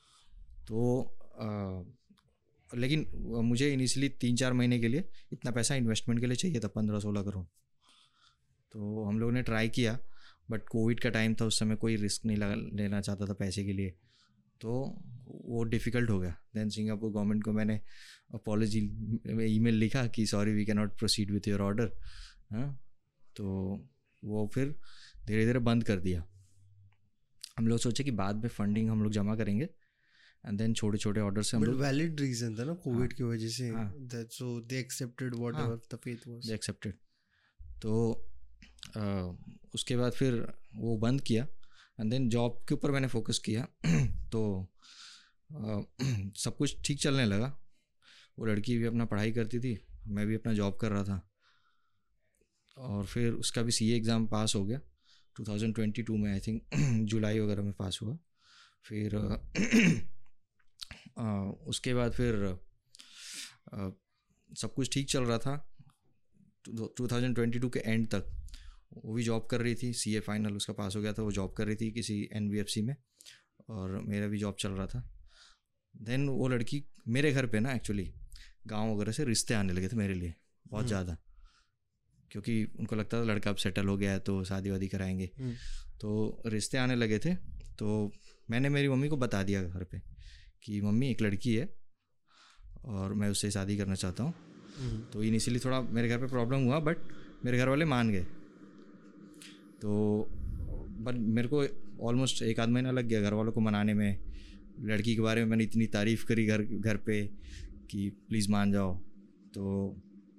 तो लेकिन मुझे इनिशियली 3-4 महीने के लिए इतना पैसा इन्वेस्टमेंट के लिए चाहिए था, 15-16 करोड़। तो हम लोगों ने ट्राई किया, बट कोविड का टाइम था, उस समय कोई रिस्क नहीं लेना चाहता था पैसे के लिए, तो वो डिफ़िकल्ट हो गया। देन सिंगापुर गवर्नमेंट को मैंने अपॉलॉजी में ईमेल लिखा कि sorry we can not proceed with your order. हाँ, तो वो फिर धीरे धीरे बंद कर दिया। हम लोग सोचे कि बाद में फंडिंग हम लोग जमा करेंगे, एंड देन छोटे छोटे ऑर्डर से हम लोग। वैलिड रीजन था ना कोविड की वजह से, that so they accepted whatever the faith was, they accepted. तो उसके बाद फिर वो बंद किया, एंड देन जॉब के ऊपर मैंने फोकस किया। तो सब कुछ ठीक चलने लगा। वो लड़की भी अपना पढ़ाई करती थी, मैं भी अपना जॉब कर रहा था। और फिर उसका भी सीए एग्ज़ाम पास हो गया 2022 में, आई थिंक जुलाई वगैरह में पास हुआ। फिर उसके बाद फिर सब कुछ ठीक चल रहा था 2022 के एंड तक। वो भी जॉब कर रही थी, सीए फाइनल उसका पास हो गया था, वो जॉब कर रही थी किसी NBFC में, और मेरा भी जॉब चल रहा था। देन वो लड़की मेरे घर पे ना, एक्चुअली गांव वगैरह से रिश्ते आने लगे थे मेरे लिए बहुत ज़्यादा, क्योंकि उनको लगता था लड़का अब सेटल हो गया है तो शादी वादी कराएंगे। तो रिश्ते आने लगे थे। तो मैंने मेरी मम्मी को बता दिया घर पे कि मम्मी एक लड़की है और मैं उससे शादी करना चाहता हूँ। तो इनिशियली थोड़ा मेरे घर पे प्रॉब्लम हुआ, बट मेरे घर वाले मान गए। तो बट मेरे को ऑलमोस्ट 1 आध महीना लग गया घर वालों को मनाने में। लड़की के बारे में मैंने इतनी तारीफ़ करी घर पे कि प्लीज़ मान जाओ। तो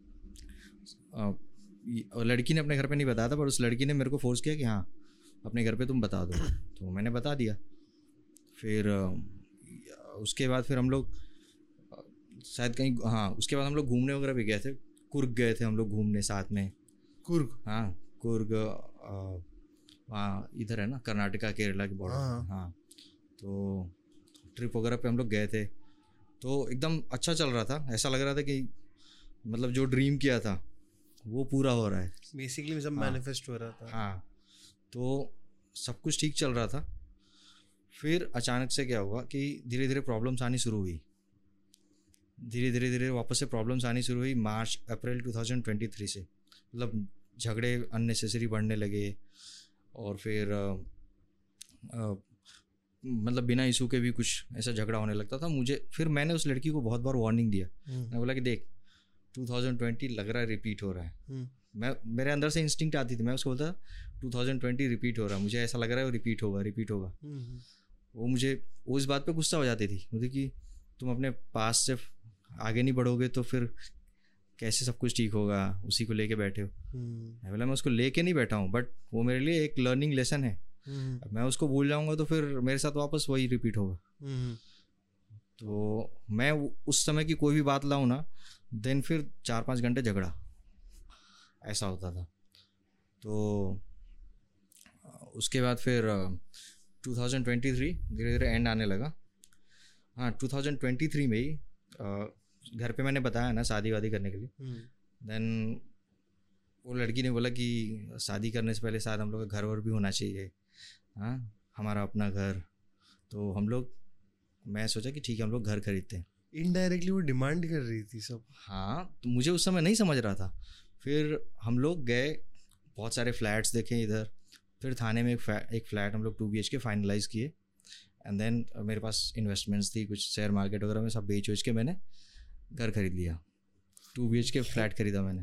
लड़की ने अपने घर पे नहीं बताया था, पर उस लड़की ने मेरे को फोर्स किया कि हाँ अपने घर पे तुम बता दो। तो मैंने बता दिया। फिर उसके बाद फिर हम लोग शायद कहीं, हाँ उसके बाद हम लोग घूमने वगैरह भी गए थे। कुर्ग गए थे हम लोग घूमने साथ में। कुर्ग? हाँ कुर्ग वहाँ इधर है ना, कर्नाटका केरला की बॉर्डर। हाँ तो ट्रिप वगैरह पे हम लोग गए थे। तो एकदम अच्छा चल रहा था, ऐसा लग रहा था कि मतलब जो ड्रीम किया था वो पूरा हो रहा है बेसिकली, सब मैनिफेस्ट हो रहा था। हाँ तो सब कुछ ठीक चल रहा था। फिर अचानक से क्या हुआ कि धीरे धीरे प्रॉब्लम्स आनी शुरू हुई। धीरे वापस से प्रॉब्लम्स आनी शुरू हुई मार्च अप्रैल 2023 से। मतलब झगड़े अननेसेसरी बढ़ने लगे और फिर मतलब बिना इशू के भी कुछ ऐसा झगड़ा होने लगता था मुझे। फिर मैंने उस लड़की को बहुत बार वार्निंग दिया। मैं बोला कि देख 2020 लग रहा है रिपीट हो रहा है। मेरे अंदर से इंस्टिंक्ट आती थी, मैं उसको बोलता 2020 रिपीट हो रहा है, मुझे ऐसा लग रहा है वो रिपीट होगा। वो मुझे वो इस बात पे गुस्सा हो जाती थी मुझे कि तुम अपने पास से आगे नहीं बढ़ोगे तो फिर कैसे सब कुछ ठीक होगा, उसी को लेके बैठे हो। मैं बोला मैं उसको लेके नहीं बैठा हूँ, बट वो मेरे लिए एक लर्निंग लेसन है। अब मैं उसको भूल जाऊँगा तो फिर मेरे साथ वापस वही रिपीट होगा। तो मैं उस समय की कोई भी बात लाऊँ ना, देन फिर 4-5 घंटे झगड़ा ऐसा होता था। तो उसके बाद फिर 2023 धीरे धीरे एंड आने लगा। हाँ 2023 में ही घर पे मैंने बताया ना शादी वादी करने के लिए। देन वो लड़की ने बोला कि शादी करने से पहले शायद हम लोग का घर वर भी होना चाहिए, हाँ हमारा अपना घर। तो हम लोग, मैं सोचा कि ठीक है हम लोग घर खरीदते हैं। इनडायरेक्टली वो डिमांड कर रही थी सब। हाँ तो मुझे उस समय नहीं समझ रहा था। फिर हम लोग गए, बहुत सारे फ्लैट्स देखे इधर। फिर थाने में एक फ्लैट हम लोग 2 BHK फाइनलाइज़ किए। एंड देन मेरे पास इन्वेस्टमेंट्स थी कुछ, शेयर मार्केट वगैरह में सब बेच के मैंने घर खरीद लिया। 2 BHK फ्लैट खरीदा मैंने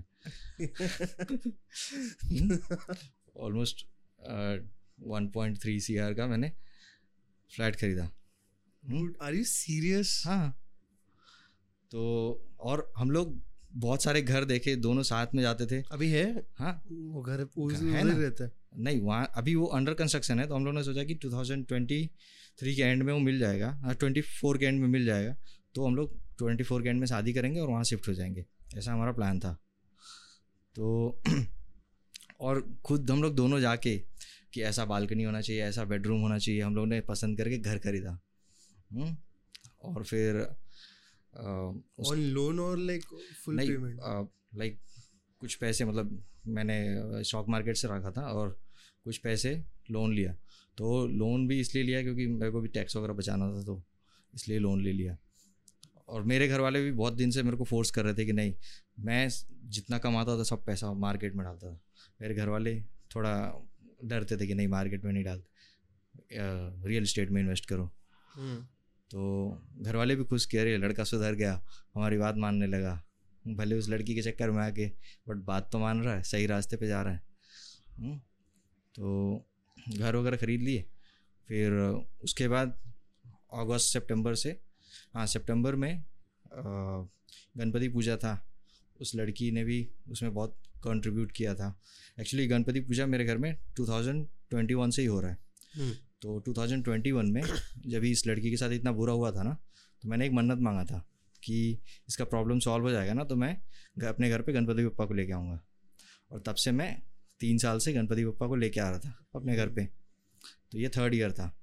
ऑलमोस्ट 1.3 CR का मैंने फ्लैट खरीदा। Are you serious? हाँ तो और हम लोग बहुत सारे घर देखे, दोनों साथ में जाते थे। अभी है? हाँ वो घर है ना, रहता है? नहीं वहाँ अभी वो अंडर कंस्ट्रक्शन है। तो हम लोगों ने सोचा कि 2023 के एंड में वो मिल जाएगा, 24 के एंड में मिल जाएगा। तो हम लोग 24 के एंड में शादी करेंगे और वहाँ शिफ्ट हो जाएंगे, ऐसा हमारा प्लान था। तो और खुद हम लोग दोनों जाके कि ऐसा बालकनी होना चाहिए, ऐसा बेडरूम होना चाहिए, हम लोग ने पसंद करके घर खरीदा। और फिर ऑन लोन और लाइक फुल पेमेंट? लाइक कुछ पैसे मतलब मैंने स्टॉक मार्केट से रखा था और कुछ पैसे लोन लिया। तो लोन भी इसलिए लिया क्योंकि मेरे को भी टैक्स वगैरह बचाना था, तो इसलिए लोन ले लिया। और मेरे घर वाले भी बहुत दिन से मेरे को फोर्स कर रहे थे कि नहीं, मैं जितना कमाता था सब पैसा मार्केट में डालता था। मेरे घर वाले थोड़ा डरते थे कि नहीं मार्केट में नहीं डालते, रियल एस्टेट में इन्वेस्ट करो। तो घर वाले भी खुश किया, अरे लड़का सुधर गया, हमारी बात मानने लगा। भले उस लड़की के चक्कर में आके, बट बात तो मान रहा है, सही रास्ते पे जा रहा है। तो घर वगैरह ख़रीद लिए। फिर उसके बाद अगस्त सितंबर से, हाँ सितंबर में गणपति पूजा था। उस लड़की ने भी उसमें बहुत कंट्रीब्यूट किया था। एक्चुअली गणपति पूजा मेरे घर में 2021 से ही हो रहा है। तो 2021 में जब इस लड़की के साथ इतना बुरा हुआ था ना, तो मैंने एक मन्नत मांगा था कि इसका प्रॉब्लम सॉल्व हो जाएगा ना तो मैं अपने घर पे गणपति बप्पा को लेके आऊँगा। और तब से मैं 3 साल से गणपति बप्पा को लेके आ रहा था अपने घर पे। तो ये 3rd ईयर था।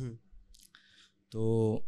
तो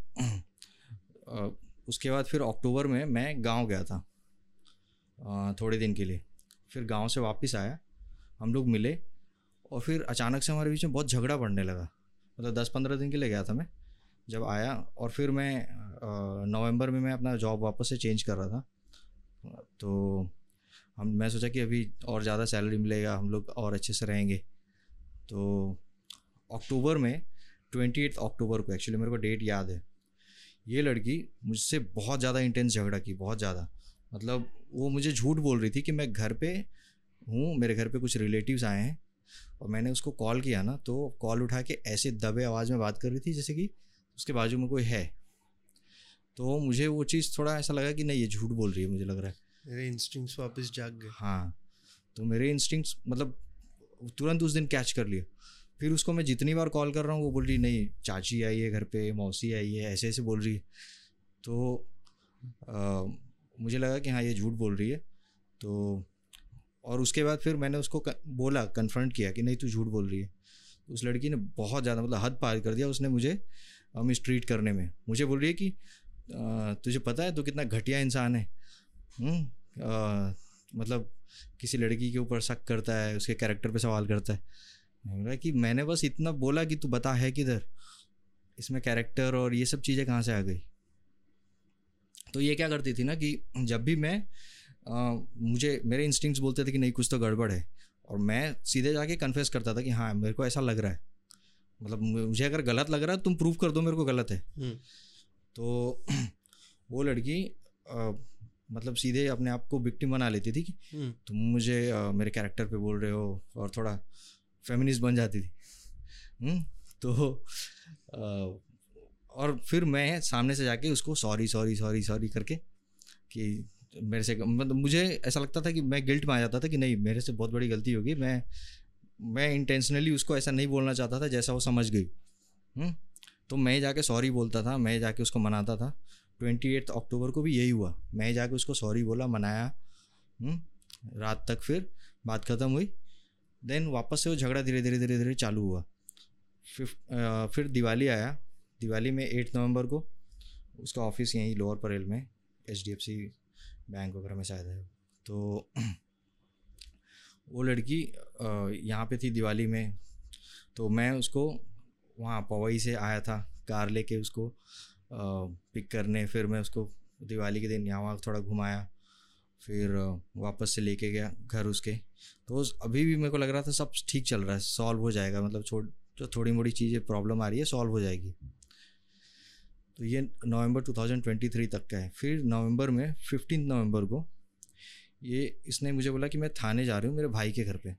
उसके बाद फिर अक्टूबर में मैं गांव गया था थोड़े दिन के लिए। फिर गांव से वापस आया, हम लोग मिले और फिर अचानक से हमारे बीच में बहुत झगड़ा बढ़ने लगा। मतलब 10-15 दिन के लिए गया था मैं, जब आया और फिर मैं नवंबर में मैं अपना जॉब वापस से चेंज कर रहा था। तो मैं सोचा कि अभी और ज़्यादा सैलरी मिलेगा, हम लोग और अच्छे से रहेंगे। तो अक्टूबर में 28 अक्टूबर को, एक्चुअली मेरे को डेट याद है, ये लड़की मुझसे बहुत ज़्यादा इंटेंस झगड़ा की, बहुत ज़्यादा। मतलब वो मुझे झूठ बोल रही थी कि मैं घर पे हूँ, मेरे घर पे कुछ रिलेटिव्स आए हैं, और मैंने उसको कॉल किया ना तो कॉल उठा के ऐसे दबे आवाज़ में बात कर रही थी जैसे कि उसके बाजू में कोई है। तो मुझे वो चीज़ थोड़ा ऐसा लगा कि नहीं, ये झूठ बोल रही है, मुझे लग रहा है। मेरे इंस्टिंक्ट्स वापस जाग गए। हाँ, तो मेरे इंस्टिंक्ट्स मतलब तुरंत उस दिन कैच कर लिया। फिर उसको मैं जितनी बार कॉल कर रहा हूँ वो बोल रही नहीं, चाची आई है घर पे, मौसी आई है, ऐसे ऐसे बोल रही है। तो मुझे लगा कि हाँ ये झूठ बोल रही है। तो और उसके बाद फिर मैंने उसको बोला, कन्फ्रंट किया कि नहीं तू झूठ बोल रही है। तो उस लड़की ने बहुत ज़्यादा मतलब हद पार कर दिया उसने मुझे मिसट्रीट करने में। मुझे बोल रही है कि तुझे पता है तू कितना घटिया इंसान है, मतलब किसी लड़की के ऊपर शक करता है, उसके कैरेक्टर पे सवाल करता है। मैंने बोला कि मैंने बस इतना बोला कि तू बता है किधर, इसमें कैरेक्टर और ये सब चीज़ें कहाँ से आ गई। तो ये क्या करती थी ना कि जब भी मैं मुझे मेरे इंस्टिंक्ट्स बोलते थे कि नहीं कुछ तो गड़बड़ है, और मैं सीधे जाके कन्फेस करता था कि हाँ मेरे को ऐसा लग रहा है, मतलब मुझे अगर गलत लग रहा है तुम प्रूव कर दो मेरे को गलत है। तो वो लड़की मतलब सीधे अपने आप को विक्टिम बना लेती थी कि तुम मुझे मेरे कैरेक्टर पे बोल रहे हो, और थोड़ा फेमिनिस्ट बन जाती थी। तो और फिर मैं सामने से जाके उसको सॉरी सॉरी सॉरी सॉरी करके कि मेरे से, मतलब मुझे ऐसा लगता था कि मैं गिल्ट में आ जाता था कि नहीं मेरे से बहुत बड़ी गलती होगी, मैं इंटेंशनली उसको ऐसा नहीं बोलना चाहता था जैसा वो समझ गई। तो मैं जाके सॉरी बोलता था, मैं जाके उसको मनाता था। 28 अक्टूबर को भी यही हुआ, मैं जाके उसको सॉरी बोला, मनाया। रात तक फिर बात ख़त्म हुई। देन वापस से वो झगड़ा धीरे धीरे धीरे धीरे चालू हुआ। फिर दिवाली आया। दिवाली में 8 नवंबर को उसका ऑफिस यहीं लोअर परेल में HDFC बैंक वगैरह में शायद है। तो वो लड़की यहाँ पे थी दिवाली में। तो मैं उसको वहाँ पवई से आया था कार लेके उसको पिक करने। फिर मैं उसको दिवाली के दिन यहाँ वहाँ थोड़ा घुमाया, फिर वापस से लेके गया घर उसके। तो अभी भी मेरे को लग रहा था सब ठीक चल रहा है, सॉल्व हो जाएगा, मतलब जो थोड़ी मोड़ी चीज़ें प्रॉब्लम आ रही है सॉल्व हो जाएगी। तो ये नवंबर 2023 तक का है। फिर नवंबर में 15 नवंबर को इसने मुझे बोला कि मैं थाने जा रही हूँ मेरे भाई के घर पे।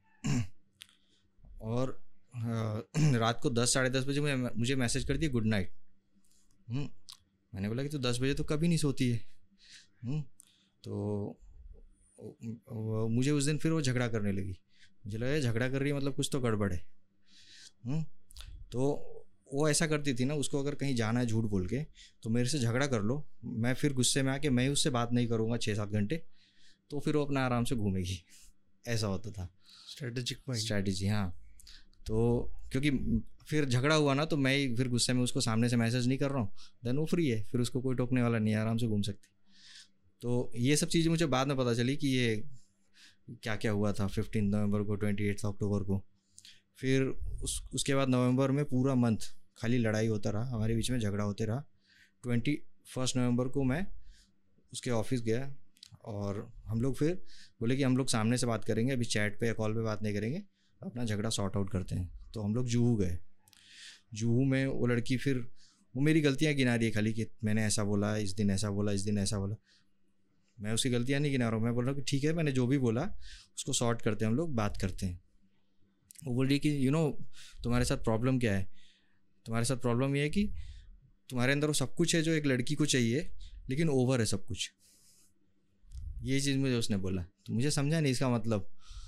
और रात को 10 साढ़े 10 बजे मुझे मैसेज कर दिया गुड नाइट। मैंने बोला कि तो 10 बजे तो कभी नहीं सोती है। तो मुझे उस दिन फिर वो झगड़ा करने लगी। मुझे लगा झगड़ा कर रही है मतलब कुछ तो गड़बड़ है। तो वो ऐसा करती थी ना, उसको अगर कहीं जाना है झूठ बोल के तो मेरे से झगड़ा कर लो, मैं फिर गुस्से में आके मैं उससे बात नहीं करूँगा 6-7 घंटे, तो फिर वो अपना आराम से घूमेगी। ऐसा होता था स्ट्रैटेजी। हाँ, तो क्योंकि फिर झगड़ा हुआ ना तो मैं ही फिर गुस्से में उसको सामने से मैसेज नहीं कर रहा हूँ, देन वो फ्री है, फिर उसको कोई टोकने वाला नहीं है, आराम से घूम सकती। तो ये सब चीज़ें मुझे बाद में पता चली कि ये क्या क्या हुआ था 15 नवंबर को, 28 अक्टूबर को। फिर उसके बाद नवंबर में पूरा मंथ खाली लड़ाई होता रहा, हमारे बीच में झगड़ा होते रहा। 21 नवंबर को मैं उसके ऑफिस गया और हम लोग फिर बोले कि हम लोग सामने से बात करेंगे, अभी चैट पे या कॉल पे बात नहीं करेंगे, अपना झगड़ा सॉर्ट आउट करते हैं। तो हम लोग जुहू गए। जुहू में वो लड़की फिर वो मेरी गलतियाँ गिना रही है खाली कि मैंने ऐसा बोला, इस दिन ऐसा बोला, इस दिन ऐसा बोला। मैं उसकी गलतियाँ नहीं गिना रहा हूँ, मैं बोल रहा हूँ कि ठीक है मैंने जो भी बोला उसको सॉर्ट करते हैं, हम लोग बात करते हैं। वो बोल रही कि तुम्हारे साथ प्रॉब्लम क्या है? तुम्हारे साथ प्रॉब्लम ये है कि तुम्हारे अंदर वो सब कुछ है जो एक लड़की को चाहिए, लेकिन ओवर है सब कुछ। ये चीज़ मुझे उसने बोला, तो मुझे समझा नहीं इसका मतलब।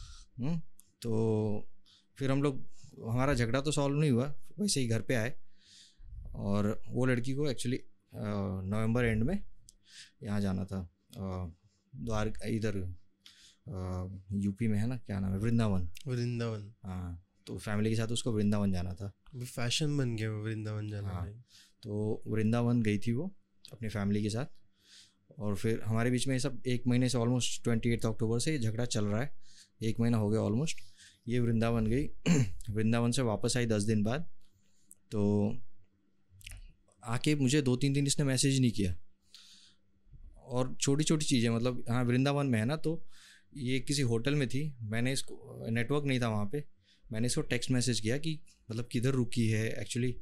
तो फिर हम लोग, हमारा झगड़ा तो सॉल्व नहीं हुआ, वैसे ही घर पे आए। और वो लड़की को एक्चुअली नवंबर एंड में यहाँ जाना था, द्वारका, इधर यूपी में है ना, क्या नाम है, वृंदावन। हाँ, तो फैमिली के साथ उसको वृंदावन जाना था। फैशन बन गया वृंदावन जाना। हाँ, तो वृंदावन गई थी वो अपनी फैमिली के साथ। और फिर हमारे बीच में ये सब 1 महीने से, ऑलमोस्ट 28 अक्टूबर से झगड़ा चल रहा है, 1 महीना हो गया ऑलमोस्ट। ये वृंदावन गई वृंदावन से वापस आई 10 दिन बाद। तो आके मुझे 2-3 दिन इसने मैसेज नहीं किया, और छोटी छोटी चीज़ें, मतलब हाँ वृंदावन में है ना, तो ये किसी होटल में थी, मैंने इसको, नेटवर्क नहीं था वहाँ पे, मैंने इसको टेक्स्ट मैसेज किया कि मतलब किधर रुकी है। एक्चुअली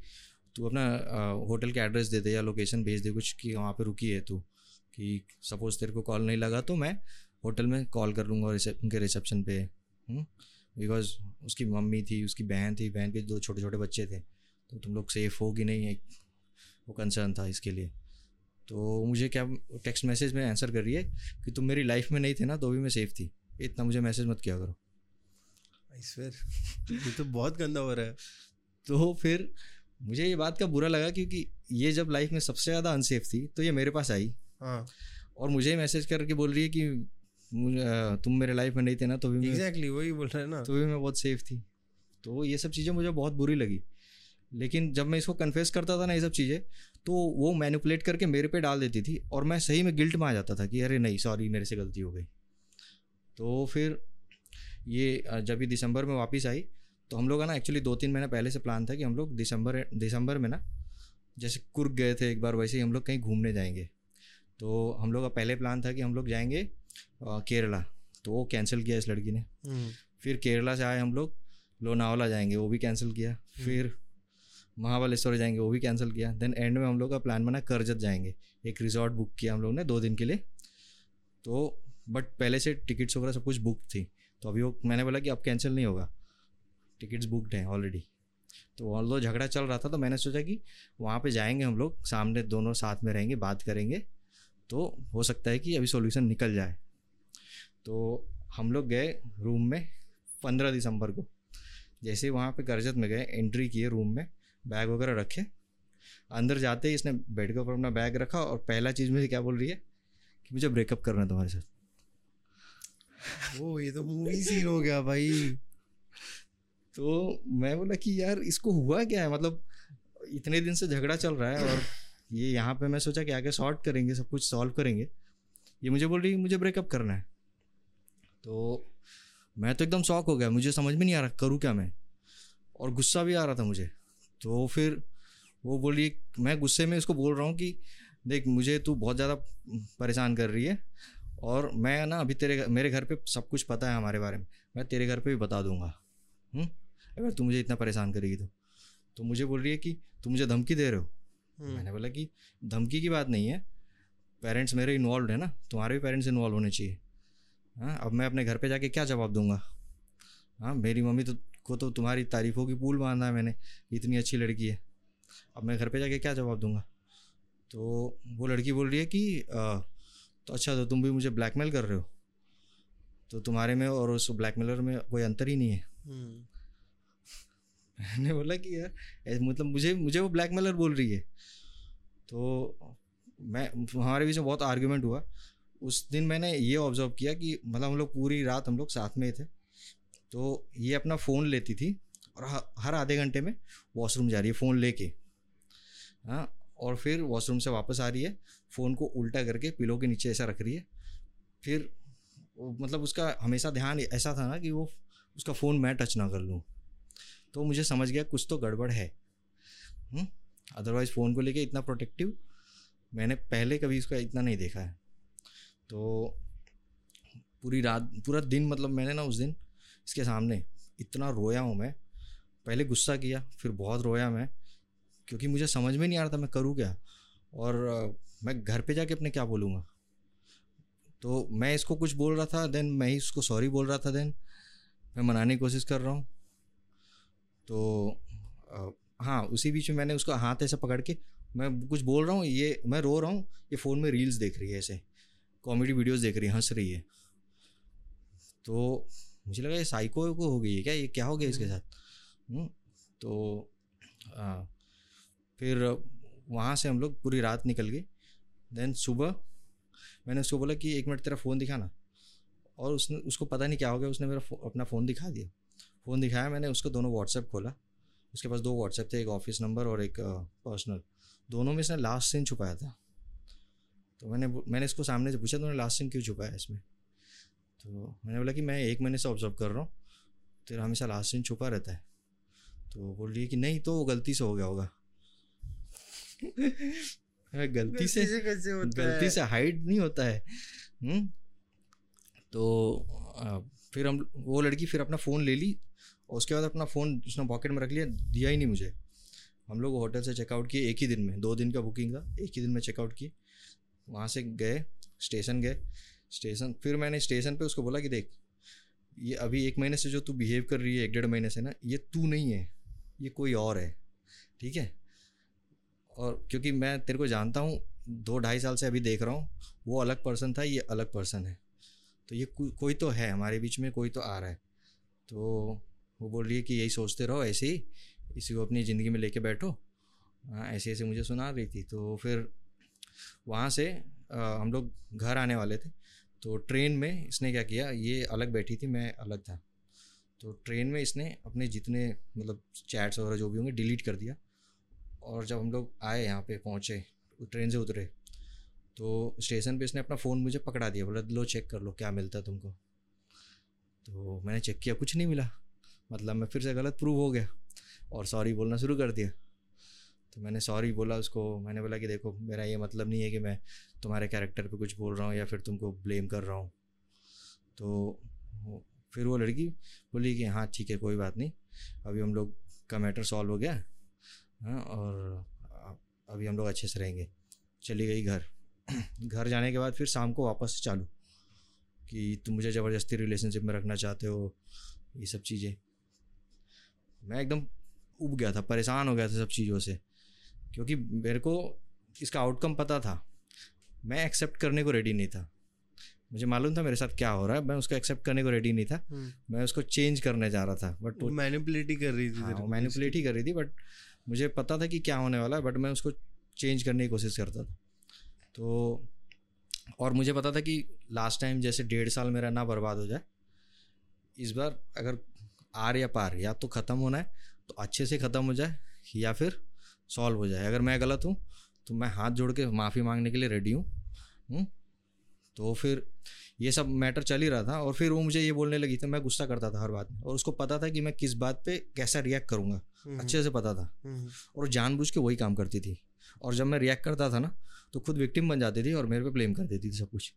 तू अपना होटल का एड्रेस दे दे या लोकेशन भेज दे कुछ कि वहाँ पे रुकी है तू, कि सपोज़ तेरे को कॉल नहीं लगा तो मैं होटल में कॉल कर लूँगा उनके रिसेप्शन पे, बिकॉज उसकी मम्मी थी, उसकी बहन थी, बहन के 2 छोटे छोटे बच्चे थे, तो तुम लोग सेफ़ हो कि नहीं है, वो कंसर्न था इसके लिए। तो मुझे क्या टेक्स्ट मैसेज में आंसर कर रही है कि तुम मेरी लाइफ में नहीं थे ना तो भी मैं सेफ़ थी, इतना मुझे मैसेज मत किया करो। आई स्वेयर ये तो बहुत गंदा हो रहा है। तो फिर मुझे ये बात का बुरा लगा, क्योंकि ये जब लाइफ में सबसे ज़्यादा अनसेफ थी तो ये मेरे पास आई, हाँ और मुझे मैसेज करके बोल रही है कि तुम मेरे लाइफ में नहीं थे ना तो भी एग्जैक्टली वही बोल रहा है ना, तो भी मैं बहुत सेफ थी। तो ये सब चीज़ें मुझे बहुत बुरी लगी, लेकिन जब मैं इसको कन्फेस करता था ना ये सब चीज़ें, तो वो मैनिपुलेट करके मेरे पे डाल देती थी और मैं सही में गिल्ट में आ जाता था कि अरे नहीं सॉरी मेरे से गलती हो गई। तो फिर ये जब ये दिसंबर में वापस आई तो हम लोग का ना एक्चुअली 2-3 महीना पहले से प्लान था कि हम लोग दिसंबर में ना जैसे कुर्ग गए थे एक बार, वैसे ही हम लोग कहीं घूमने जाएंगे। तो हम लोग का पहले प्लान था कि हम लोग जाएंगे केरला, तो वो कैंसिल किया इस लड़की ने। फिर केरला से आए हम लोग लोनावाला जाएंगे, वो भी कैंसिल किया। फिर महाबलेश्वर जाएंगे, वो भी कैंसिल किया। देन एंड में हम लोग का प्लान बना करजत जाएंगे, एक रिजॉर्ट बुक किया हम लोग ने 2 दिन के लिए। तो बट पहले से टिकट्स वगैरह सब कुछ बुक थी, तो अभी वो मैंने बोला कि अब कैंसिल नहीं होगा, टिकट्स बुकड हैं ऑलरेडी। तो ऑल्दो झगड़ा चल रहा था तो मैंने सोचा कि वहाँ पे जाएंगे हम लोग, सामने दोनों साथ में रहेंगे, बात करेंगे, तो हो सकता है कि अभी सॉल्यूशन निकल जाए। तो हम लोग गए रूम में 15 दिसंबर को। जैसे ही वहाँ पे करजत में गए, एंट्री किए रूम में, बैग वगैरह रखे, अंदर जाते ही इसने बेड के ऊपर अपना बैग रखा और पहला चीज़ मुझे क्या बोल रही है कि मुझे ब्रेकअप करना है तुम्हारे साथ। ओ ये तो मूवी सीन हो गया भाई। तो मैं बोला कि यार इसको हुआ क्या है, मतलब इतने दिन से झगड़ा चल रहा है और ये यहाँ पे मैं सोचा कि आगे सॉर्ट करेंगे, सब कुछ सॉल्व करेंगे, ये मुझे बोल रही है मुझे ब्रेकअप करना है। तो मैं तो एकदम शॉक हो गया, मुझे समझ में नहीं आ रहा करूँ क्या मैं, और गुस्सा भी आ रहा था मुझे। तो फिर वो बोल रही है, मैं गुस्से में उसको बोल रहा हूँ कि देख मुझे तू बहुत ज़्यादा परेशान कर रही है और मैं ना अभी मेरे घर पे सब कुछ पता है हमारे बारे में, मैं तेरे घर पे भी बता दूँगा अगर तू मुझे इतना परेशान करेगी तो मुझे बोल रही है कि तुम मुझे धमकी दे रहे हो। मैंने बोला कि धमकी की बात नहीं है, पेरेंट्स मेरे इन्वॉल्व है ना, तुम्हारे भी पेरेंट्स इन्वॉल्व होने चाहिए। हाँ अब मैं अपने घर पे जाके क्या जवाब दूंगा। हाँ मेरी मम्मी को तो तुम्हारी तारीफ़ों की पूल बांधा है मैंने, इतनी अच्छी लड़की है, अब मैं घर पे जाके क्या जवाब दूंगा। तो वो लड़की बोल रही है कि तो अच्छा तो तुम भी मुझे ब्लैकमेल कर रहे हो, तो तुम्हारे में और उस ब्लैकमेलर में कोई अंतर ही नहीं है। मैंने बोला कि यार मतलब मुझे वो ब्लैकमेलर बोल रही है। तो मैं हमारे बीच में बहुत आर्ग्यूमेंट हुआ। उस दिन मैंने ये ऑब्जर्व किया कि मतलब हम लोग पूरी रात हम लोग साथ में थे, तो ये अपना फ़ोन लेती थी और हर आधे घंटे में वॉशरूम जा रही है फ़ोन लेके। हाँ और फिर वॉशरूम से वापस आ रही है, फ़ोन को उल्टा करके पिलो के नीचे ऐसा रख रही है। फिर मतलब उसका हमेशा ध्यान ऐसा था ना कि वो उसका फ़ोन मैं टच ना कर लूँ। तो मुझे समझ गया कुछ तो गड़बड़ है। अदरवाइज़ फ़ोन को लेके इतना प्रोटेक्टिव मैंने पहले कभी इसका इतना नहीं देखा है। तो पूरी रात पूरा दिन मतलब मैंने ना उस दिन इसके सामने इतना रोया हूँ मैं। पहले गुस्सा किया, फिर बहुत रोया मैं, क्योंकि मुझे समझ में नहीं आ रहा था मैं करूँ क्या और मैं घर पे जाके अपने क्या बोलूँगा। तो मैं इसको कुछ बोल रहा था, देन मैं ही उसको सॉरी बोल रहा था, देन मैं मनाने की कोशिश कर रहा हूँ। तो हाँ उसी बीच में मैंने उसका हाथ ऐसे पकड़ के मैं कुछ बोल रहा हूँ, ये मैं रो रहा हूँ, ये फ़ोन में रील्स देख रही है, ऐसे कॉमेडी वीडियोस देख रही है, हंस रही है। तो मुझे लगा ये साइको को हो गई है क्या, ये क्या हो गया इसके साथ। तो फिर वहाँ से हम लोग पूरी रात निकल गई। देन सुबह मैंने उसको बोला कि 1 मिनट तेरा फ़ोन दिखा ना, और उसको पता नहीं क्या हो गया, उसने मेरा अपना फ़ोन दिखा दिया। फ़ोन दिखाया मैंने उसको, दोनों व्हाट्सएप खोला, उसके पास 2 व्हाट्सएप थे, एक ऑफिस नंबर और एक पर्सनल। दोनों में इसने लास्ट सीन छुपाया था। तो मैंने इसको सामने से पूछा तूने लास्ट सीन क्यों छुपाया इसमें। तो मैंने बोला कि मैं 1 महीने से ऑब्जर्व कर रहा हूँ, तेरा हमेशा लास्ट सीन छुपा रहता है। तो बोल रही है कि नहीं तो वो गलती से हो गया होगा। गलती से हाइड नहीं होता है। तो फिर वो लड़की फिर अपना फ़ोन ले ली और उसके बाद अपना फ़ोन उसने पॉकेट में रख लिया, दिया ही नहीं मुझे। हम लोग होटल से चेकआउट किए एक ही दिन में, 2 दिन का बुकिंग था, एक ही दिन में चेकआउट किए। वहाँ से गए स्टेशन, फिर मैंने स्टेशन पे उसको बोला कि देख, ये अभी 1 महीने से जो तू बिहेव कर रही है, 1 डेढ़ महीने से ना, ये तू नहीं है, ये कोई और है, ठीक है। और क्योंकि मैं तेरे को जानता हूँ, 2-2.5 साल से अभी देख रहा हूँ, वो अलग पर्सन था, ये अलग पर्सन है, तो ये कोई तो है हमारे बीच में, कोई तो आ रहा है। तो वो बोल रही है कि यही सोचते रहो, ऐसे ही इसी को अपनी ज़िंदगी में लेके बैठो। हाँ, ऐसे ऐसे मुझे सुना रही थी। तो फिर वहाँ से हम लोग घर आने वाले थे, तो ट्रेन में इसने क्या किया, ये अलग बैठी थी, मैं अलग था, तो ट्रेन में इसने अपने जितने मतलब चैट्स वगैरह जो भी होंगे डिलीट कर दिया। और जब हम लोग आए यहाँ पे पहुँचे, ट्रेन से उतरे, तो स्टेशन पे इसने अपना फ़ोन मुझे पकड़ा दिया, बोला लो चेक कर लो क्या मिलता है तुमको। तो मैंने चेक किया, कुछ नहीं मिला, मतलब मैं फिर से गलत प्रूव हो गया, और सॉरी बोलना शुरू कर दिया। तो मैंने सॉरी बोला उसको, मैंने बोला कि देखो मेरा ये मतलब नहीं है कि मैं तुम्हारे कैरेक्टर पे कुछ बोल रहा हूँ या फिर तुमको ब्लेम कर रहा हूँ। तो फिर वो लड़की बोली कि हाँ ठीक है कोई बात नहीं, अभी हम लोग का मैटर सॉल्व हो गया, हाँ, और अभी हम लोग अच्छे से रहेंगे। चली गई घर। घर जाने के बाद फिर शाम को वापस से चालू कि तुम मुझे ज़बरदस्ती रिलेशनशिप में रखना चाहते हो, ये सब चीज़ें। मैं एकदम उब गया था, परेशान हो गया था सब चीज़ों से, क्योंकि मेरे को इसका आउटकम पता था, मैं एक्सेप्ट करने को रेडी नहीं था। मुझे मालूम था मेरे साथ क्या हो रहा है, मैं उसको एक्सेप्ट करने को रेडी नहीं था, मैं उसको चेंज करने जा रहा था, बट वो मैनिपुलेट ही कर रही थी। हाँ, वो मैनिपुलेट ही कर रही थी, बट मुझे पता था कि क्या होने वाला है, बट मैं उसको चेंज करने की कोशिश करता था। तो और मुझे पता था कि लास्ट टाइम जैसे 1.5 साल मेरा ना बर्बाद हो जाए, इस बार अगर आर या पार, या तो ख़त्म होना है तो अच्छे से ख़त्म हो जाए, या फिर सॉल्व हो जाए। अगर मैं गलत हूँ तो मैं हाथ जोड़ के माफ़ी मांगने के लिए रेडी हूँ। तो फिर ये सब मैटर चल ही रहा था, और फिर वो मुझे ये बोलने लगी, तो मैं गुस्सा करता था हर बात में, और उसको पता था कि मैं किस बात पे कैसा रिएक्ट करूँगा, अच्छे से पता था, और जानबूझ के वही काम करती थी। और जब मैं रिएक्ट करता था ना, तो खुद विक्टिम बन जाती थी और मेरे पे ब्लेम कर देती थी सब कुछ,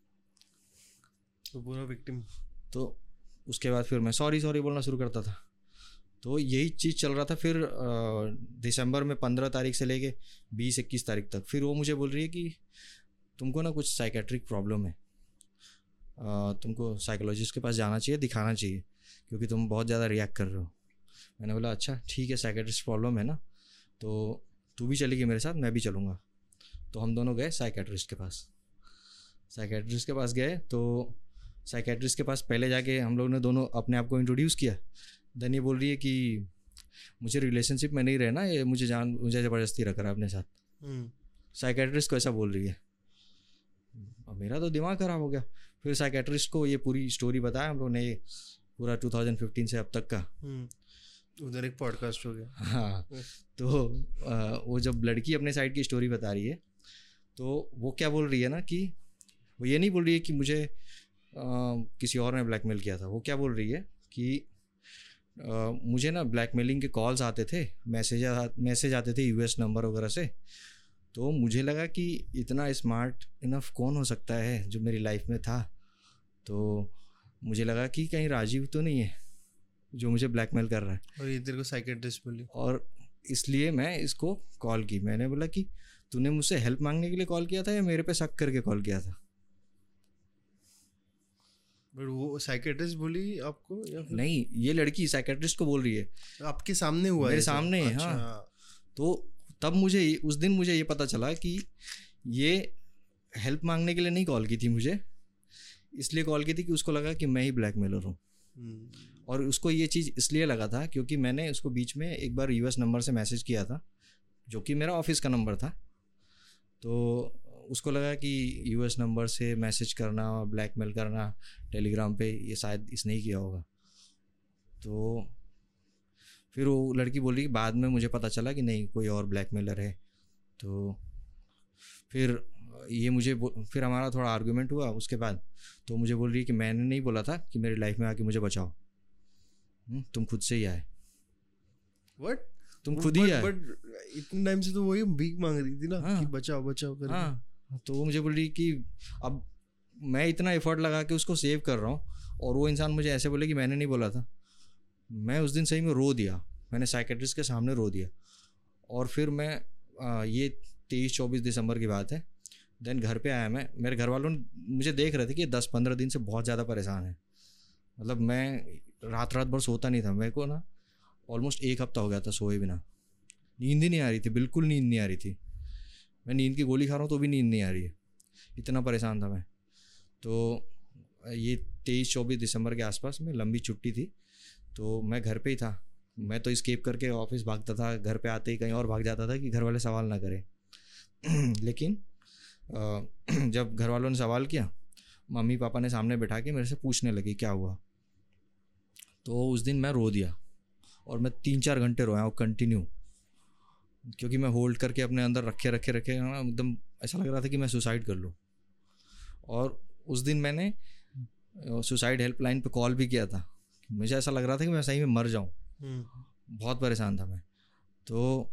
तो पूरा विक्टिम। तो उसके बाद फिर मैं सॉरी बोलना शुरू करता था। तो यही चीज़ चल रहा था। फिर दिसंबर में 15 तारीख से लेके 20-21 तारीख तक फिर वो मुझे बोल रही है कि तुमको ना कुछ साइकेट्रिक प्रॉब्लम है, तुमको साइकोलॉजिस्ट के पास जाना चाहिए, दिखाना चाहिए, क्योंकि तुम बहुत ज़्यादा रिएक्ट कर रहे हो। मैंने बोला अच्छा ठीक है, साइकेट्रिस्ट प्रॉब्लम है ना, तो तू भी चलेगी मेरे साथ, मैं भी चलूँगा। तो हम दोनों गए साइकेट्रिस्ट के पास। साइकेट्रिस्ट के पास गए, तो साइकेट्रिस्ट के पास पहले जाके हम लोग ने दोनों अपने आप को इंट्रोड्यूस किया। देन ये बोल रही है कि मुझे रिलेशनशिप में नहीं रहना, ये मुझे ज़बरदस्ती रख रहा है अपने साथ। साइकेट्रिस्ट को ऐसा बोल रही है, और मेरा तो दिमाग ख़राब हो गया। फिर साइकेट्रिस्ट को ये पूरी स्टोरी बताया हम लोग ने, पूरा 2015 से अब तक का। उधर एक पॉडकास्ट हो गया। हाँ, तो वो जब लड़की अपने साइड की स्टोरी बता रही है, तो वो क्या बोल रही है ना, कि वो ये नहीं बोल रही है कि मुझे किसी और ने ब्लैकमेल किया था। वो क्या बोल रही है कि मुझे ना ब्लैकमेलिंग के कॉल्स आते थे, मैसेज आते थे यूएस नंबर वगैरह से। तो मुझे लगा कि इतना स्मार्ट इनफ कौन हो सकता है जो मेरी लाइफ में था। तो मुझे लगा कि कहीं राजीव तो नहीं है जो मुझे ब्लैकमेल कर रहा है, और ये तेरे को साइकेट्रिस्ट बोली, और इसलिए मैं इसको कॉल की। मैंने बोला कि तूने मुझसे हेल्प मांगने के लिए कॉल किया था या मेरे पे शक करके कॉल किया था? बट वो साइकेट्रिस्ट बोली आपको या फिर? नहीं, ये लड़की साइकेट्रिस्ट को बोल रही है, आपके सामने हुआ? मेरे सामने। अच्छा। हाँ, तो तब मुझे उस दिन मुझे ये पता चला कि ये हेल्प मांगने के लिए नहीं कॉल की थी मुझे, इसलिए कॉल की थी कि उसको लगा कि मैं ही ब्लैकमेलर हूँ। और उसको ये चीज़ इसलिए लगा था क्योंकि मैंने उसको बीच में एक बार यूएस नंबर से मैसेज किया था, जो कि मेरा ऑफिस का नंबर था। तो उसको लगा कि यूएस नंबर से मैसेज करना, ब्लैकमेल करना टेलीग्राम पे, ये शायद इसने ही किया होगा। तो फिर वो लड़की बोल रही कि बाद में मुझे पता चला कि नहीं, कोई और ब्लैकमेलर है। तो फिर ये मुझे फिर हमारा थोड़ा आर्गुमेंट हुआ उसके बाद। तो मुझे बोल रही है कि मैंने नहीं बोला था कि मेरी लाइफ में आके मुझे बचाओ, तुम खुद से ही आए। व्हाट? तुम खुद ही आए। बट इतने टाइम से तो वही भीख मांग रही थी ना। हाँ, कि बचाओ बचाओ करके। हाँ, तो वो मुझे बोल रही कि अब मैं इतना एफर्ट लगा के उसको सेव कर रहा हूँ और वो इंसान मुझे ऐसे बोले कि मैंने नहीं बोला था। मैं उस दिन सही में रो दिया, मैंने साइकेट्रिस्ट के सामने रो दिया। और फिर मैं ये 23-24 दिसंबर की बात है, देन घर पे आया मैं। मेरे घर वालों मुझे देख रहे थे कि 10-15 दिन से बहुत ज़्यादा परेशान है। मतलब मैं रात भर सोता नहीं था। मेरे को ना ऑलमोस्ट 1 हफ्ता हो गया था सोए बिना, नींद ही नहीं आ रही थी, बिल्कुल नींद नहीं आ रही थी। मैं नींद की गोली खा रहा हूँ तो भी नींद नहीं आ रही है, इतना परेशान था मैं। तो ये 23-24 दिसंबर के आसपास में लंबी छुट्टी थी, तो मैं घर पे ही था। मैं तो एस्केप करके ऑफिस भागता था, घर पे आते ही कहीं और भाग जाता था कि घर वाले सवाल ना करें। लेकिन जब घर वालों ने सवाल किया, मम्मी पापा ने सामने बैठा के मेरे से पूछने लगे क्या हुआ, तो उस दिन मैं रो दिया और मैं 3-4 घंटे रोया हूँ कंटिन्यू, क्योंकि मैं होल्ड करके अपने अंदर रखे एकदम ऐसा लग रहा था कि मैं सुसाइड कर लूँ। और उस दिन मैंने सुसाइड हेल्पलाइन पे कॉल भी किया था। मुझे ऐसा लग रहा था कि मैं सही में मर जाऊँ, बहुत परेशान था मैं। तो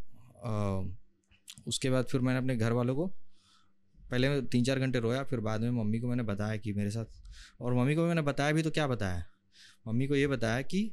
उसके बाद फिर मैंने अपने घर वालों को पहले 3-4 घंटे रोया, फिर बाद में मम्मी को मैंने बताया कि मेरे साथ, और मम्मी को मैंने बताया भी तो क्या बताया, मम्मी को ये बताया कि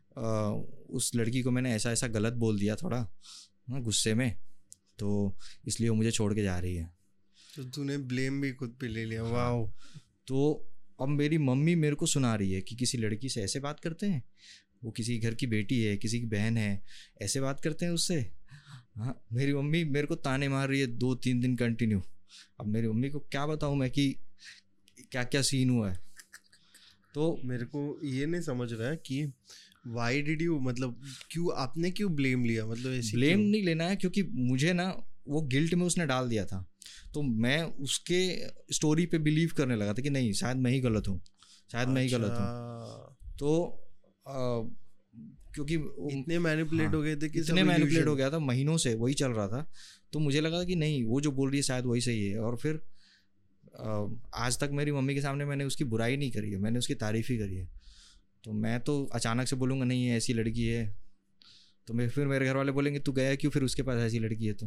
उस लड़की को मैंने ऐसा ऐसा गलत बोल दिया थोड़ा गुस्से में, तो इसलिए वो मुझे छोड़ के जा रही है। तो तूने ब्लेम भी खुद पे ले लिया। वाह। तो अब मेरी मम्मी मेरे को सुना रही है कि किसी लड़की से ऐसे बात करते हैं, वो किसी घर की बेटी है, किसी की बहन है, ऐसे बात करते हैं उससे। हाँ, मेरी मम्मी मेरे को ताने मार रही है 2-3 दिन कंटिन्यू। अब मेरी मम्मी को क्या बताऊँ मैं कि क्या क्या सीन हुआ है। तो मेरे को ये नहीं समझ रहा है कि वाई डिड यू, मतलब क्यों आपने क्यों ब्लेम लिया, मतलब ऐसे ब्लेम नहीं लेना है, क्योंकि मुझे ना वो गिल्ट में उसने डाल दिया था, तो मैं उसके स्टोरी पे बिलीव करने लगा था कि नहीं शायद मैं ही गलत हूँ, शायद मैं ही गलत हूँ। तो क्योंकि इतने मैनिपुलेट हो गए थे कि इतने मैनिपुलेट हो गया था, महीनों से वही चल रहा था। तो मुझे लगा कि नहीं वो जो बोल रही है शायद वही सही है। और फिर आज तक मेरी मम्मी के सामने मैंने उसकी बुराई नहीं करी है, मैंने उसकी तारीफ़ ही करी है। तो मैं तो अचानक से बोलूँगा नहीं है ऐसी लड़की है, तो फिर मेरे घर वाले बोलेंगे तू गया क्यों फिर उसके पास ऐसी लड़की है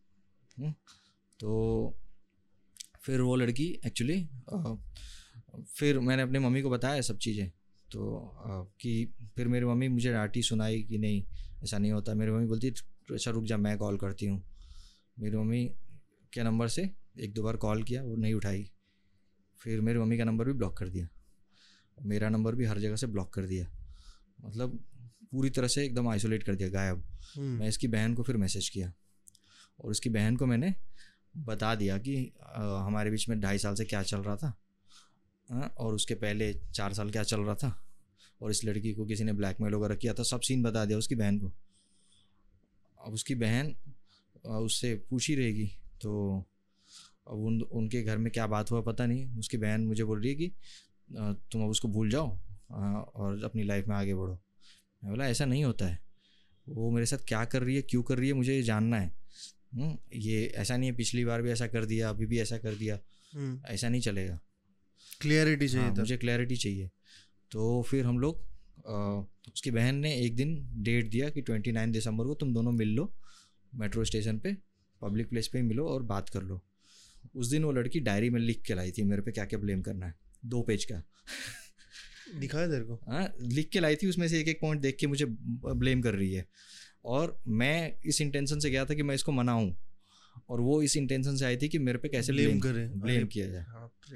तो फिर वो लड़की एक्चुअली फिर मैंने अपनी मम्मी को बताया सब चीज़ें, तो कि फिर मेरी मम्मी मुझे डांटी सुनाई कि नहीं ऐसा नहीं होता। मेरी मम्मी बोलती अच्छा रुक जा मैं कॉल करती हूँ। मेरी मम्मी के नंबर से 1-2 बार कॉल किया, वो नहीं उठाई। फिर मेरी मम्मी का नंबर भी ब्लॉक कर दिया, मेरा नंबर भी हर जगह से ब्लॉक कर दिया, मतलब पूरी तरह से एकदम आइसोलेट कर दिया, गायब। मैं इसकी बहन को फिर मैसेज किया और उसकी बहन को मैंने बता दिया कि हमारे बीच में 2.5 साल से क्या चल रहा था, और उसके पहले 4 साल क्या चल रहा था, और इस लड़की को किसी ने ब्लैकमेल वगैरह किया था, सब सीन बता दिया उसकी बहन को। अब उसकी बहन उससे पूछ ही रहेगी, तो अब उनके घर में क्या बात हुआ पता नहीं। उसकी बहन मुझे बोल रही है कि तुम अब उसको भूल जाओ और अपनी लाइफ में आगे बढ़ो। मैं बोला ऐसा नहीं होता है, वो मेरे साथ क्या कर रही है क्यों कर रही है मुझे ये जानना है। ये ऐसा नहीं है पिछली बार भी ऐसा कर दिया अभी भी ऐसा कर दिया, ऐसा नहीं चलेगा, क्लियरिटी चाहिए। मुझे क्लैरिटी चाहिए। तो फिर हम लोग उसकी बहन ने एक दिन डेट दिया कि 29 दिसंबर को तुम दोनों मिल लो मेट्रो स्टेशन पे, पब्लिक प्लेस पे ही मिलो और बात कर लो। उस दिन वो लड़की डायरी में लिख के लाई थी मेरे पे क्या क्या ब्लेम करना है, 2 पेज का दिखाया तेरे को? हाँ लिख के लाई थी, उसमें से एक पॉइंट देख के मुझे ब्लेम कर रही है। और मैं इस इंटेंशन से गया था कि मैं इसको मनाऊं, और वो इस इंटेंशन से आई थी कि मेरे पे कैसे ब्लेम किया जाए।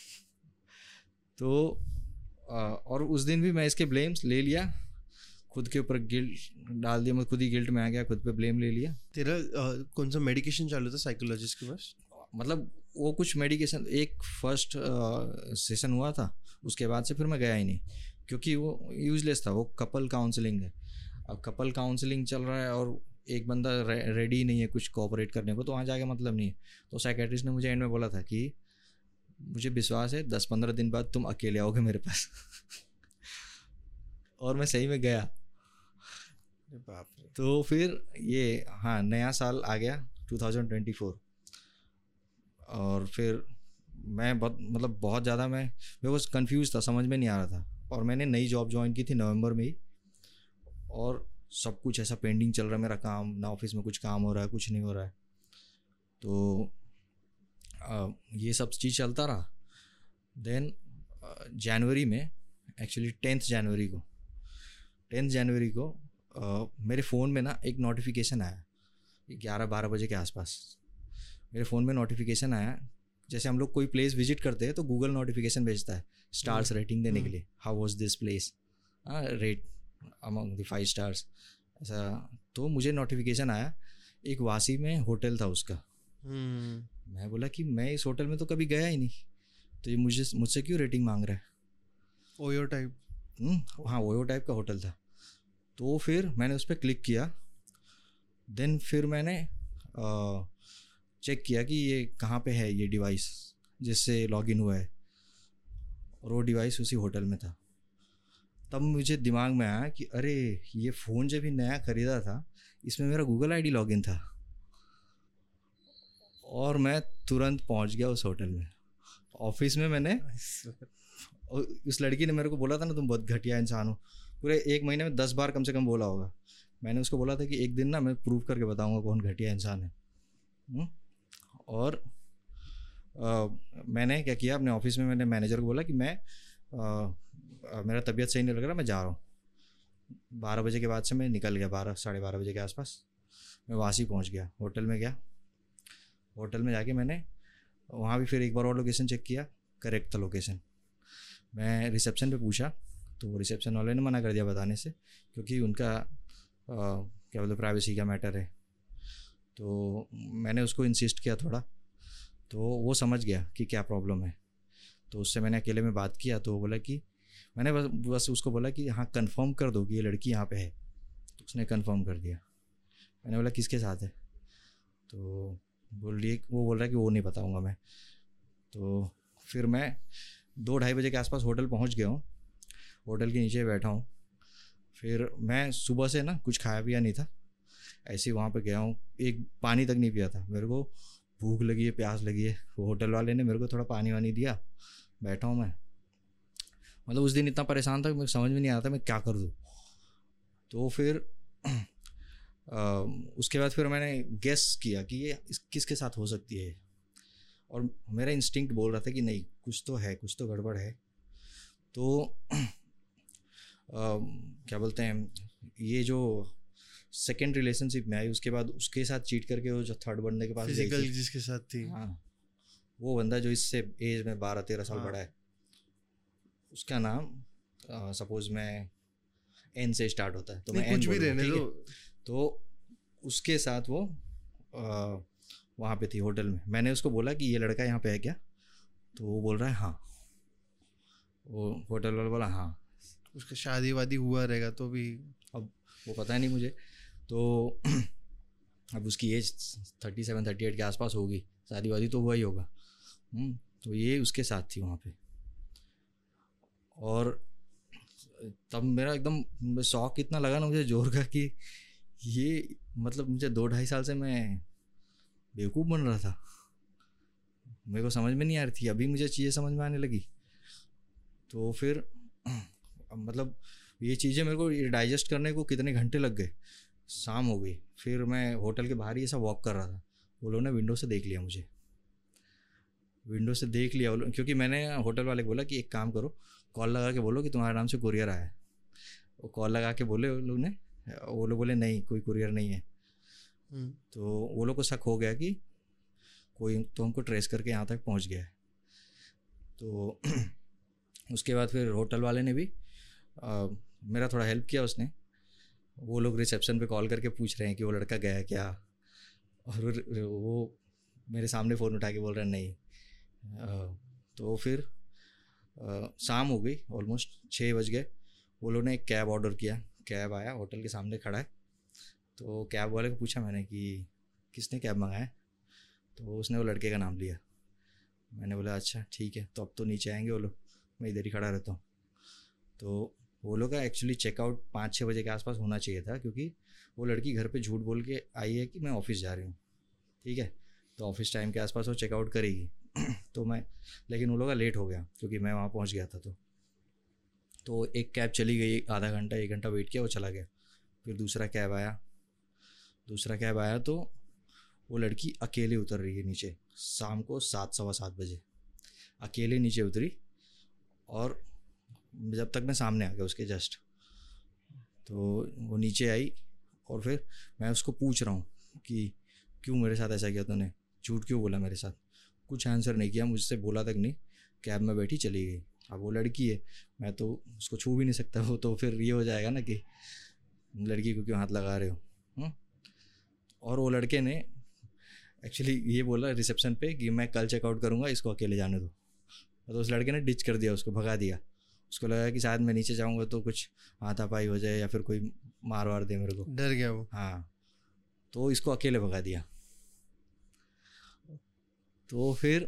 तो और उस दिन भी मैं इसके ब्लेम्स ले लिया, खुद के ऊपर गिल्ट डाल दिया, मैं खुद ही गिल्ट में आ गया, खुद पे ब्लेम ले लिया। तेरा कौन सा मेडिकेशन चालू था साइकोलॉजिस्ट के पास? मतलब वो कुछ मेडिकेशन एक फर्स्ट सेशन हुआ था, उसके बाद से फिर मैं गया ही नहीं, क्योंकि वो यूजलेस था। वो कपल काउंसलिंग है, अब कपल काउंसलिंग चल रहा है और एक बंदा रेडी नहीं है कुछ कोऑपरेट करने को, तो वहाँ जाके मतलब नहीं है। तो साइकेट्रिस्ट ने मुझे एंड में बोला था कि मुझे विश्वास है 10-15 दिन बाद तुम अकेले आओगे मेरे पास और मैं सही में गया। तो फिर ये हाँ नया साल आ गया 2024, और फिर मैं बहुत ज़्यादा मैं बस कंफ्यूज था, समझ में नहीं आ रहा था। और मैंने नई जॉब ज्वाइन की थी नवंबर में ही, और सब कुछ ऐसा पेंडिंग चल रहा है मेरा काम ना, ऑफिस में कुछ काम हो रहा है कुछ नहीं हो रहा है। तो ये सब चीज़ चलता रहा। देन जनवरी में एक्चुअली 10 जनवरी को मेरे फ़ोन में ना एक नोटिफिकेशन आया 11-12 बजे के आसपास मेरे फ़ोन में नोटिफिकेशन आया। जैसे हम लोग कोई प्लेस विजिट करते हैं तो गूगल नोटिफिकेशन भेजता है स्टार्स रेटिंग देने के लिए, how was this place, rate among the 5 stars ऐसा। तो मुझे नोटिफिकेशन आया, एक वासी में होटल था उसका। मैं बोला कि मैं इस होटल में तो कभी गया ही नहीं, तो ये मुझसे क्यों रेटिंग मांग रहा है। ओयो टाइप। हाँ, ओयो टाइप का होटल था। तो फिर मैंने उस पर क्लिक किया। देन फिर मैंने चेक किया कि ये कहाँ पे है ये डिवाइस जिससे लॉगिन हुआ है, और वो डिवाइस उसी होटल में था। तब मुझे दिमाग में आया कि अरे ये फ़ोन जब भी नया ख़रीदा था इसमें मेरा गूगल आईडी लॉगिन था, और मैं तुरंत पहुंच गया उस होटल में। ऑफिस में मैंने उस लड़की ने मेरे को बोला था ना, तुम बहुत घटिया इंसान हो, पूरे 1 महीने में 10 बार कम से कम बोला होगा। मैंने उसको बोला था कि एक दिन ना मैं प्रूव करके बताऊंगा कौन घटिया इंसान है। और मैंने क्या किया, अपने ऑफिस में मैंने मैनेजर को बोला कि मैं मेरा तबीयत सही नहीं लग रहा, मैं जा रहा हूँ। 12 बजे के बाद से मैं निकल गया, 12 साढ़े 12 बजे के आसपास मैं वासी पहुँच गया। होटल में गया, होटल में जाके मैंने वहाँ भी फिर एक बार और लोकेशन चेक किया, करेक्ट था लोकेशन। मैं रिसेप्शन पे पूछा तो रिसेप्शन वाले ने मना कर दिया बताने से, क्योंकि उनका क्या बोलते प्राइवेसी का मैटर है। तो मैंने उसको इंसिस्ट किया थोड़ा, तो वो समझ गया कि क्या प्रॉब्लम है। तो उससे मैंने अकेले में बात किया, तो वो बोला कि मैंने बस उसको बोला कि हाँ कंफर्म कर दो कि ये लड़की यहाँ पे है। तो उसने कंफर्म कर दिया। मैंने बोला किसके साथ है, तो वो बोल रहा है कि वो नहीं बताऊँगा मैं। तो फिर मैं 2-2:30 बजे के आसपास होटल पहुँच गया हूँ, होटल के नीचे बैठा हूँ। फिर मैं सुबह से ना कुछ खाया पिया नहीं था, ऐसे ही वहाँ पे गया हूँ, एक पानी तक नहीं पिया था। मेरे को भूख लगी है, प्यास लगी है, वो होटल वाले ने मेरे को थोड़ा पानी वानी दिया, बैठा हूँ मैं। मतलब उस दिन इतना परेशान था कि मुझे समझ में नहीं आ रहा था मैं क्या कर दूँ। तो फिर उसके बाद फिर मैंने गेस किया कि ये किसके साथ हो सकती है, और मेरा इंस्टिंक्ट बोल रहा था कि नहीं कुछ तो है, कुछ तो गड़बड़ है। तो क्या बोलते हैं, ये जो सेकेंड रिलेशनशिप में आई उसके बाद उसके साथ चीट करके वो जो थर्ड बंदे के पास फिजिकल जिसके साथ थी, हाँ वो बंदा जो इससे एज में 12-13 साल बड़ा है, उसका नाम सपोज मैं एन से स्टार्ट होता है तो मैं कुछ भी रहने दो। तो उसके साथ वो वहाँ पे थी होटल में। मैंने उसको बोला कि ये लड़का यहाँ पे है क्या, तो वो बोल रहा है हाँ। वो होटल वाला बोला हाँ। उसका शादी वादी हुआ रहेगा तो भी, अब वो पता नहीं मुझे। तो अब उसकी एज 37-38 के आसपास होगी, शादी वादी तो हुआ ही होगा। तो ये उसके साथ थी वहाँ पे। और तब मेरा एकदम शौक इतना लगा ना मुझे जोर का कि ये मतलब मुझे 2-2.5 साल से मैं बेवकूफ़ बन रहा था, मेरे को समझ में नहीं आ रही थी, अभी मुझे चीज़ें समझ में आने लगी। तो फिर मतलब ये चीज़ें मेरे को डाइजेस्ट करने को कितने घंटे लग गए। शाम हो गई, फिर मैं होटल के बाहर ही ऐसा वॉक कर रहा था, वो लोगों ने विंडो से देख लिया मुझे, विंडो से देख लिया क्योंकि मैंने होटल वाले को बोला कि एक काम करो, कॉल लगा के बोलो कि तुम्हारे नाम से कुरियर आया है। वो कॉल लगा के बोले वो लोग बोले नहीं कोई कुरियर नहीं है। तो वो लोग को शक हो गया कि कोई तो हमको ट्रेस करके यहाँ तक पहुँच गया है। तो उसके बाद फिर होटल वाले ने भी मेरा थोड़ा हेल्प किया उसने। वो लोग रिसेप्शन पे कॉल करके पूछ रहे हैं कि वो लड़का गया क्या, और वो मेरे सामने फ़ोन उठा के बोल रहे हैं नहीं। तो फिर शाम हो गई, ऑलमोस्ट 6 बज गए। वो लोगों ने एक कैब ऑर्डर किया, कैब आया, होटल के सामने खड़ा है। तो कैब वाले को पूछा मैंने कि किसने कैब मंगाया, तो उसने वो लड़के का नाम लिया। मैंने बोला अच्छा ठीक है, तो अब तो नीचे आएंगे वो लोग, मैं इधर ही खड़ा रहता हूँ। तो वो लोग का एक्चुअली चेकआउट 5-6 बजे के आसपास होना चाहिए था, क्योंकि वो लड़की घर पे झूठ बोल के आई है कि मैं ऑफिस जा रही हूँ, ठीक है, तो ऑफिस टाइम के आसपास वो चेकआउट करेगी। तो मैं, लेकिन वो लोग का लेट हो गया क्योंकि मैं वहाँ पहुँच गया था। तो एक कैब चली गई, आधा घंटा 1 घंटा वेट किया, वो चला गया। फिर दूसरा कैब आया तो वो लड़की अकेले उतर रही है नीचे, शाम को 7-7:15 बजे अकेले नीचे उतरी, और जब तक मैं सामने आ गया उसके जस्ट, तो वो नीचे आई। और फिर मैं उसको पूछ रहा हूँ कि क्यों मेरे साथ ऐसा किया तूने, झूठ क्यों बोला मेरे साथ। कुछ आंसर नहीं किया, मुझसे बोला तक नहीं, कैब में बैठी चली गई। अब वो लड़की है, मैं तो उसको छू भी नहीं सकता, वो तो फिर ये हो जाएगा ना कि लड़की को क्यों हाथ लगा रहे हो। और वो लड़के ने एक्चुअली ये बोला रिसेप्शन पे कि मैं कल चेकआउट करूँगा, इसको अकेले जाने दो। तो उस लड़के ने डिच कर दिया, उसको भगा दिया। उसको लगा कि शायद मैं नीचे जाऊँगा तो कुछ हाथापाई हो जाए या फिर कोई मार वार दे मेरे को, डर गया वो। हाँ, तो इसको अकेले भगा दिया। तो फिर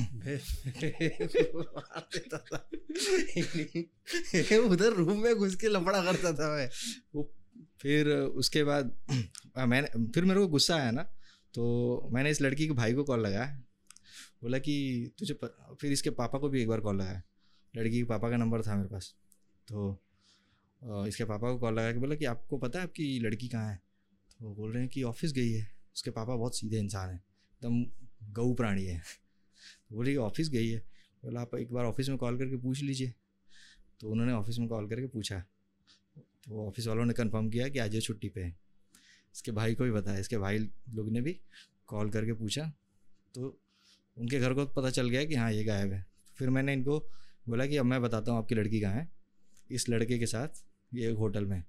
उधर रूम में घुस के लफड़ा करता था मैं। वो फिर उसके बाद फिर मेरे को गुस्सा आया ना, तो मैंने इस लड़की के भाई को कॉल लगाया, बोला कि फिर इसके पापा को भी एक बार कॉल लगाया, लड़की के पापा का नंबर था मेरे पास। तो इसके पापा को कॉल लगा के बोला कि आपको पता है आपकी लड़की कहाँ है। तो वो बोल रहे हैं कि ऑफिस गई है। उसके पापा बहुत सीधे इंसान हैं, एकदम गऊ प्राणी है। तो बोले कि ऑफिस गई है। बोला आप एक बार ऑफिस में कॉल करके पूछ लीजिए। तो उन्होंने ऑफिस में कॉल करके पूछा, तो ऑफिस वालों ने कंफर्म किया कि आज ये छुट्टी पे है। इसके भाई को भी बताया, इसके भाई लोग ने भी कॉल करके पूछा, तो उनके घर को पता चल गया कि हाँ ये गायब है। फिर मैंने इनको बोला कि अब मैं बताता हूँ आपकी लड़की कहाँ है, इस लड़के के साथ ये एक होटल में।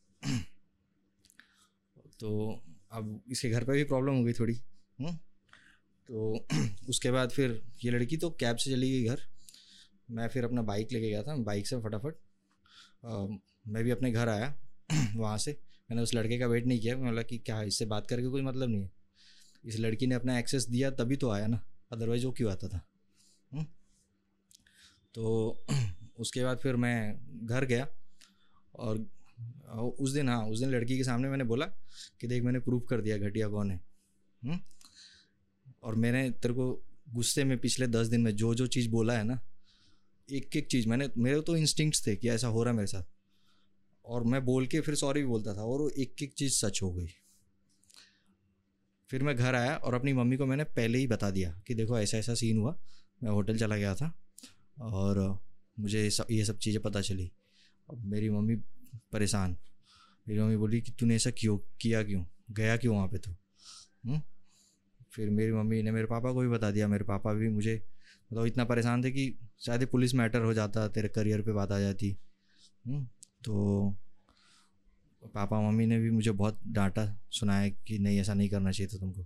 तो अब इसके घर पे भी प्रॉब्लम हो गई थोड़ी। तो उसके बाद फिर ये लड़की तो कैब से चली गई घर, मैं फिर अपना बाइक लेके गया था, बाइक से फटाफट मैं भी अपने घर आया। वहाँ से मैंने उस लड़के का वेट नहीं किया, मैं बोला कि क्या इससे बात करके कोई मतलब नहीं है, इस लड़की ने अपना एक्सेस दिया तभी तो आया ना, अदरवाइज़ वो क्यों आता था। तो उसके बाद फिर मैं घर गया और उस दिन लड़की के सामने मैंने बोला कि देख मैंने प्रूव कर दिया घटिया कौन है। और मैंने तेरे को गुस्से में पिछले 10 दिन में जो जो चीज़ बोला है ना, एक एक चीज़ मेरे तो इंस्टिंक्ट्स थे कि ऐसा हो रहा है मेरे साथ, और मैं बोल के फिर सॉरी भी बोलता था, और वो एक एक चीज़ सच हो गई। फिर मैं घर आया और अपनी मम्मी को मैंने पहले ही बता दिया कि देखो ऐसा ऐसा सीन हुआ, मैं होटल चला गया था और मुझे ये सब चीज़ें पता चली। अब मेरी मम्मी परेशान, मेरी मम्मी बोली कि तूने ऐसा किया क्यों, गया क्यों वहाँ पे तो। फिर मेरी मम्मी ने मेरे पापा को भी बता दिया। मेरे पापा भी मुझे मतलब इतना परेशान थे कि शायद पुलिस मैटर हो जाता, तेरे करियर पे बात आ जाती। तो पापा मम्मी ने भी मुझे बहुत डांटा सुनाया कि नहीं ऐसा नहीं करना चाहिए था तुमको।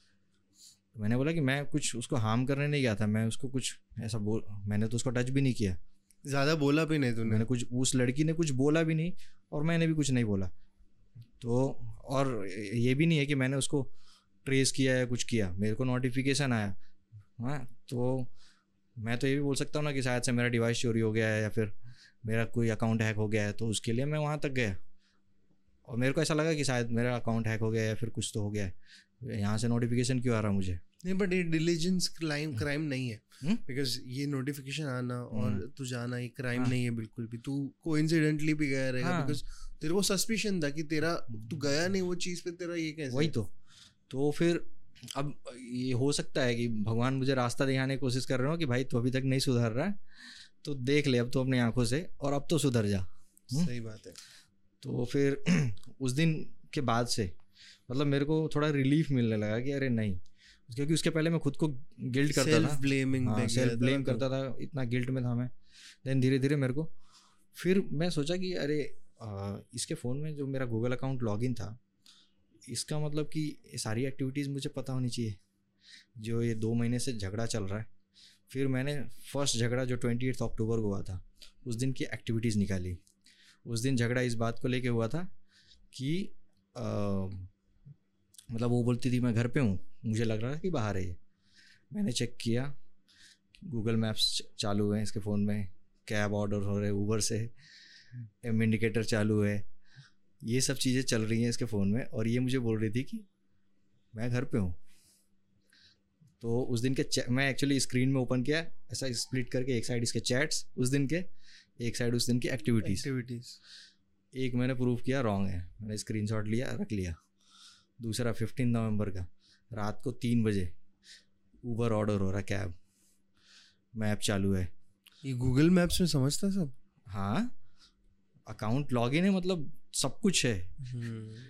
तो मैंने बोला कि मैं कुछ उसको हार्म करने नहीं गया था, मैं उसको कुछ ऐसा मैंने तो उसको टच भी नहीं किया, ज़्यादा बोला भी नहीं तूने। मैंने कुछ, उस लड़की ने कुछ बोला भी नहीं और मैंने भी कुछ नहीं बोला। तो और ये भी नहीं है कि मैंने उसको ट्रेस किया या कुछ किया, मेरे को नोटिफिकेशन आया। हाँ, तो मैं तो ये भी बोल सकता हूँ ना कि शायद से मेरा डिवाइस चोरी हो गया है या फिर मेरा कोई अकाउंट हैक हो गया है, तो उसके लिए मैं वहाँ तक गया और मेरे को ऐसा लगा कि शायद मेरा अकाउंट हैक हो गया है या फिर कुछ तो हो गया है, यहाँ से नोटिफिकेशन क्यों आ रहा मुझे। नहीं, बट ये डिलीजेंस क्राइम नहीं है, बिकॉज ये नोटिफिकेशन आना और तू जाना ये क्राइम नहीं है बिल्कुल भी। तू कोइंसिडेंटली भी गया रहेगा बिकॉज तेरे को सस्पिशन था कि तेरा तू गया नहीं वो चीज़ पे, तेरा ये कैसे। वही तो फिर अब ये हो सकता है कि भगवान मुझे रास्ता दिखाने की कोशिश कर रहे हो कि भाई तू अभी तक नहीं सुधर रहा है तो देख ले अब तो अपनी आंखों से, और अब तो सुधर जा। सही बात है। तो फिर उस दिन के बाद से मतलब मेरे को थोड़ा रिलीफ मिलने लगा कि अरे नहीं, क्योंकि उसके पहले मैं खुद को गिल्ट करता था, सेल्फ ब्लेम करता था, इतना गिल्ट में था मैं। देन धीरे धीरे मेरे को फिर मैं सोचा कि अरे इसके फ़ोन में जो मेरा गूगल अकाउंट लॉगिन था, इसका मतलब कि सारी एक्टिविटीज़ मुझे पता होनी चाहिए। जो ये 2 महीने से झगड़ा चल रहा है, फिर मैंने फर्स्ट झगड़ा जो 28 अक्टूबर को हुआ था उस दिन की एक्टिविटीज़ निकाली। उस दिन झगड़ा इस बात को लेके हुआ था कि मतलब वो बोलती थी मैं घर पे हूँ, मुझे लग रहा था कि बाहर है ये। मैंने चेक किया, गूगल मैप्स चालू है इसके फ़ोन में, कैब ऑर्डर हो रहे हैं ऊबर से, एम इंडिकेटर चालू है, ये सब चीज़ें चल रही हैं इसके फ़ोन में, और ये मुझे बोल रही थी कि मैं घर पे हूँ। तो उस दिन के मैं एक्चुअली स्क्रीन में ओपन किया ऐसा स्प्लिट करके, एक साइड इसके चैट्स उस दिन के, एक साइड उस दिन की एक्टिविटीज़। एक मैंने प्रूव किया रॉन्ग है, मैंने स्क्रीनशॉट लिया रख लिया। दूसरा 15 नवंबर का रात को 3 बजे ऊबर ऑर्डर हो रहा, कैब, मैप चालू है। ये गूगल मैप्स में समझता सब। हाँ, अकाउंट लॉगिन है, मतलब सब कुछ है।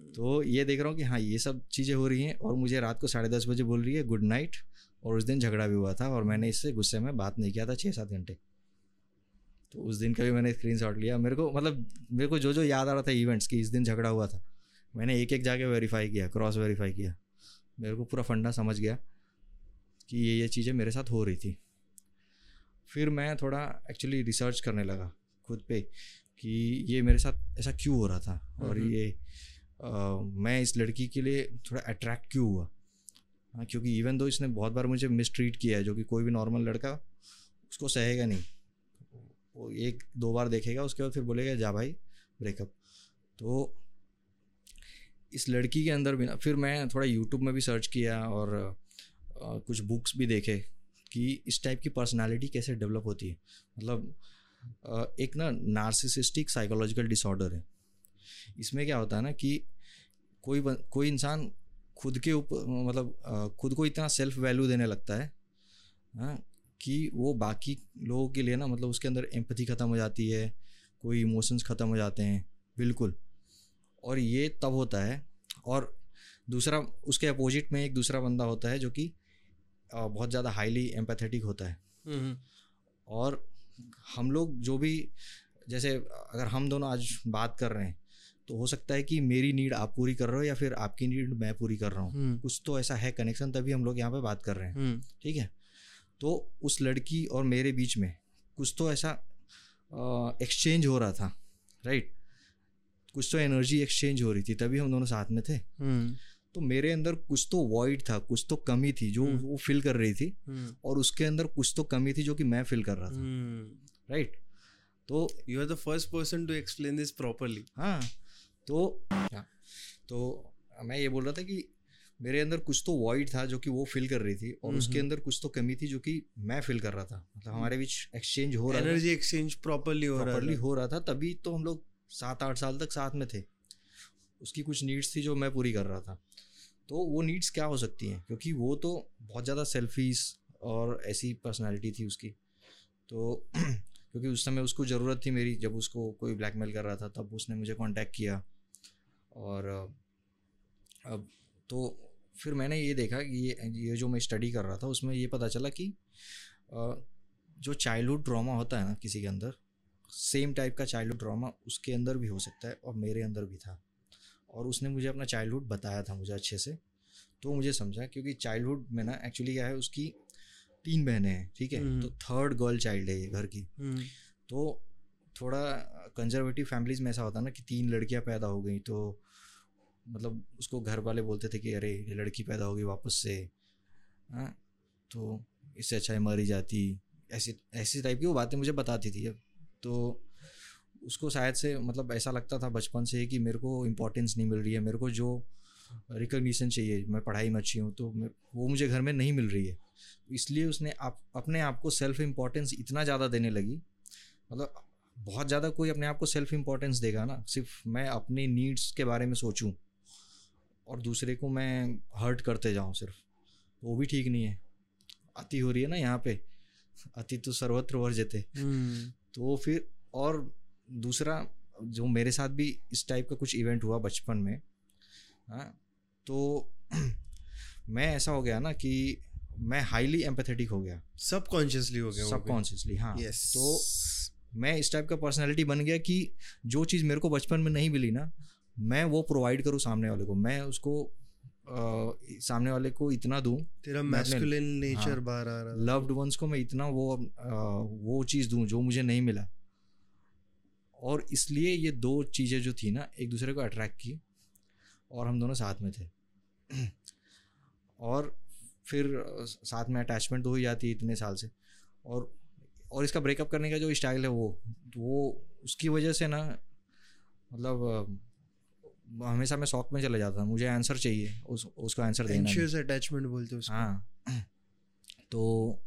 तो ये देख रहा हूँ कि हाँ ये सब चीज़ें हो रही हैं, और मुझे रात को 10:30 बजे बोल रही है गुड नाइट, और उस दिन झगड़ा भी हुआ था और मैंने इससे गुस्से में बात नहीं किया था 6-7 घंटे। तो उस दिन का भी मैंने स्क्रीनशॉट लिया। मेरे को मतलब मेरे को जो जो याद आ रहा था इवेंट्स की इस दिन झगड़ा हुआ था, मैंने एक एक जाके वेरीफाई किया, क्रॉस वेरीफाई किया। मेरे को पूरा फंडा समझ गया कि ये चीज़ें मेरे साथ हो रही थी। फिर मैं थोड़ा एक्चुअली रिसर्च करने लगा खुद पे कि ये मेरे साथ ऐसा क्यों हो रहा था, और ये मैं इस लड़की के लिए थोड़ा अट्रैक्ट क्यों हुआ। हाँ, क्योंकि इवन दो इसने बहुत बार मुझे मिसट्रीट किया है, जो कि कोई भी नॉर्मल लड़का उसको सहेगा नहीं। वो 1-2 बार देखेगा, उसके बाद फिर बोलेगा जा भाई ब्रेकअप। तो इस लड़की के अंदर भी ना, फिर मैं थोड़ा यूट्यूब में भी सर्च किया और कुछ बुक्स भी देखे कि इस टाइप की पर्सनालिटी कैसे डेवलप होती है। मतलब एक ना नार्सिसिस्टिक साइकोलॉजिकल डिसऑर्डर है। इसमें क्या होता है ना कि कोई इंसान खुद के ऊपर मतलब खुद को इतना सेल्फ वैल्यू देने लगता है, हाँ, कि वो बाकी लोगों के लिए ना मतलब उसके अंदर एम्पैथी ख़त्म हो जाती है, कोई इमोशंस ख़त्म हो जाते हैं बिल्कुल। और ये तब होता है। और दूसरा उसके अपोजिट में एक दूसरा बंदा होता है जो कि बहुत ज़्यादा हाईली एम्पैथेटिक होता है। और हम लोग जो भी, जैसे अगर हम दोनों आज बात कर रहे हैं तो हो सकता है कि मेरी नीड आप पूरी कर रहे हो या फिर आपकी नीड मैं पूरी कर रहा हूँ। कुछ तो ऐसा है कनेक्शन, तभी हम लोग यहाँ पे बात कर रहे हैं, ठीक है। तो उस लड़की और मेरे बीच में कुछ तो ऐसा एक्सचेंज हो रहा था, राइट। कुछ तो एनर्जी एक्सचेंज हो रही थी, तभी हम दोनों साथ में थे। तो मेरे अंदर कुछ तो वॉइड था, कुछ तो कमी थी जो वो फिल कर रही थी, और उसके अंदर कुछ तो कमी थी जो कि मैं फिल कर रहा था, राइट। तो you are the first person to explain this properly. हाँ, तो मैं ये बोल रहा था कि मेरे अंदर कुछ तो वॉइड था जो कि वो फिल कर रही थी, और उसके अंदर कुछ तो कमी थी जो कि मैं फिल कर रहा था। मतलब हमारे बीच एक्सचेंज हो रहा था, एनर्जी एक्सचेंज प्रॉपर्ली हो रहा था, तभी तो हम लोग 7-8 साल तक साथ में थे। उसकी कुछ नीड्स थी जो मैं पूरी कर रहा था। तो वो नीड्स क्या हो सकती हैं, क्योंकि वो तो बहुत ज़्यादा सेल्फिश और ऐसी पर्सनालिटी थी उसकी। तो क्योंकि उस समय उसको ज़रूरत थी मेरी, जब उसको कोई ब्लैकमेल कर रहा था तब उसने मुझे कांटेक्ट किया। और अब तो फिर मैंने ये देखा कि ये जो मैं स्टडी कर रहा था उसमें ये पता चला कि जो चाइल्डहुड ट्रॉमा होता है ना किसी के अंदर, सेम टाइप का चाइल्डहुड ट्रॉमा उसके अंदर भी हो सकता है, और मेरे अंदर भी था। और उसने मुझे अपना चाइल्डहुड बताया था मुझे अच्छे से, तो मुझे समझा। क्योंकि चाइल्डहुड में ना एक्चुअली क्या है, उसकी 3 बहनें हैं, ठीक है। तो 3rd गर्ल चाइल्ड है ये घर की। तो थोड़ा कंजर्वेटिव फैमिलीज में ऐसा होता है ना कि 3 लड़कियां पैदा हो गई, तो मतलब उसको घर वाले बोलते थे कि अरे ये लड़की पैदा हो गई वापस से, हाँ, तो इससे अच्छा है मर ही जाती। ऐसी टाइप की वो बातें मुझे बताती थी। अब तो उसको शायद से मतलब ऐसा लगता था बचपन से कि मेरे को इम्पोर्टेंस नहीं मिल रही है, मेरे को जो रिकॉग्निशन चाहिए, मैं पढ़ाई में अच्छी हूँ तो वो मुझे घर में नहीं मिल रही है। इसलिए उसने अपने आप को सेल्फ इम्पोर्टेंस इतना ज़्यादा देने लगी। मतलब बहुत ज़्यादा कोई अपने आप को सेल्फ इम्पोर्टेंस देगा ना, सिर्फ मैं अपनी नीड्स के बारे में सोचूं और दूसरे को मैं हर्ट करते जाऊं सिर्फ, वो भी ठीक नहीं है। अति हो रही है ना यहाँ पे, अति तो सर्वत्र वर्जते। तो फिर और दूसरा जो मेरे साथ भी इस टाइप का कुछ इवेंट हुआ बचपन में, हाँ, तो मैं ऐसा हो गया ना कि मैं हाईली एम्पैथेटिक हो गया, सबकॉन्शियसली हो गया, सबकॉन्शियसली, हाँ। तो मैं इस टाइप का पर्सनालिटी बन गया कि जो चीज़ मेरे को बचपन में नहीं मिली ना, मैं वो प्रोवाइड करूँ सामने वाले को, मैं उसको सामने वाले को इतना दूं, तेरा मैस्कुलिन नेचर बाहर आ रहा है, लव्ड वंस को मैं इतना वो चीज़ दूं जो मुझे नहीं मिला। और इसलिए ये 2 चीज़ें जो थी ना एक दूसरे को अट्रैक्ट की, और हम दोनों साथ में थे। और फिर साथ में अटैचमेंट तो हो ही जाती है इतने साल से। और इसका ब्रेकअप करने का जो स्टाइल है वो उसकी वजह से ना, मतलब हमेशा मैं शॉक में चला जाता, मुझे आंसर चाहिए, उसको आंसर देना, एंशियस अटैचमेंट बोलते हैं उसको। हाँ। तो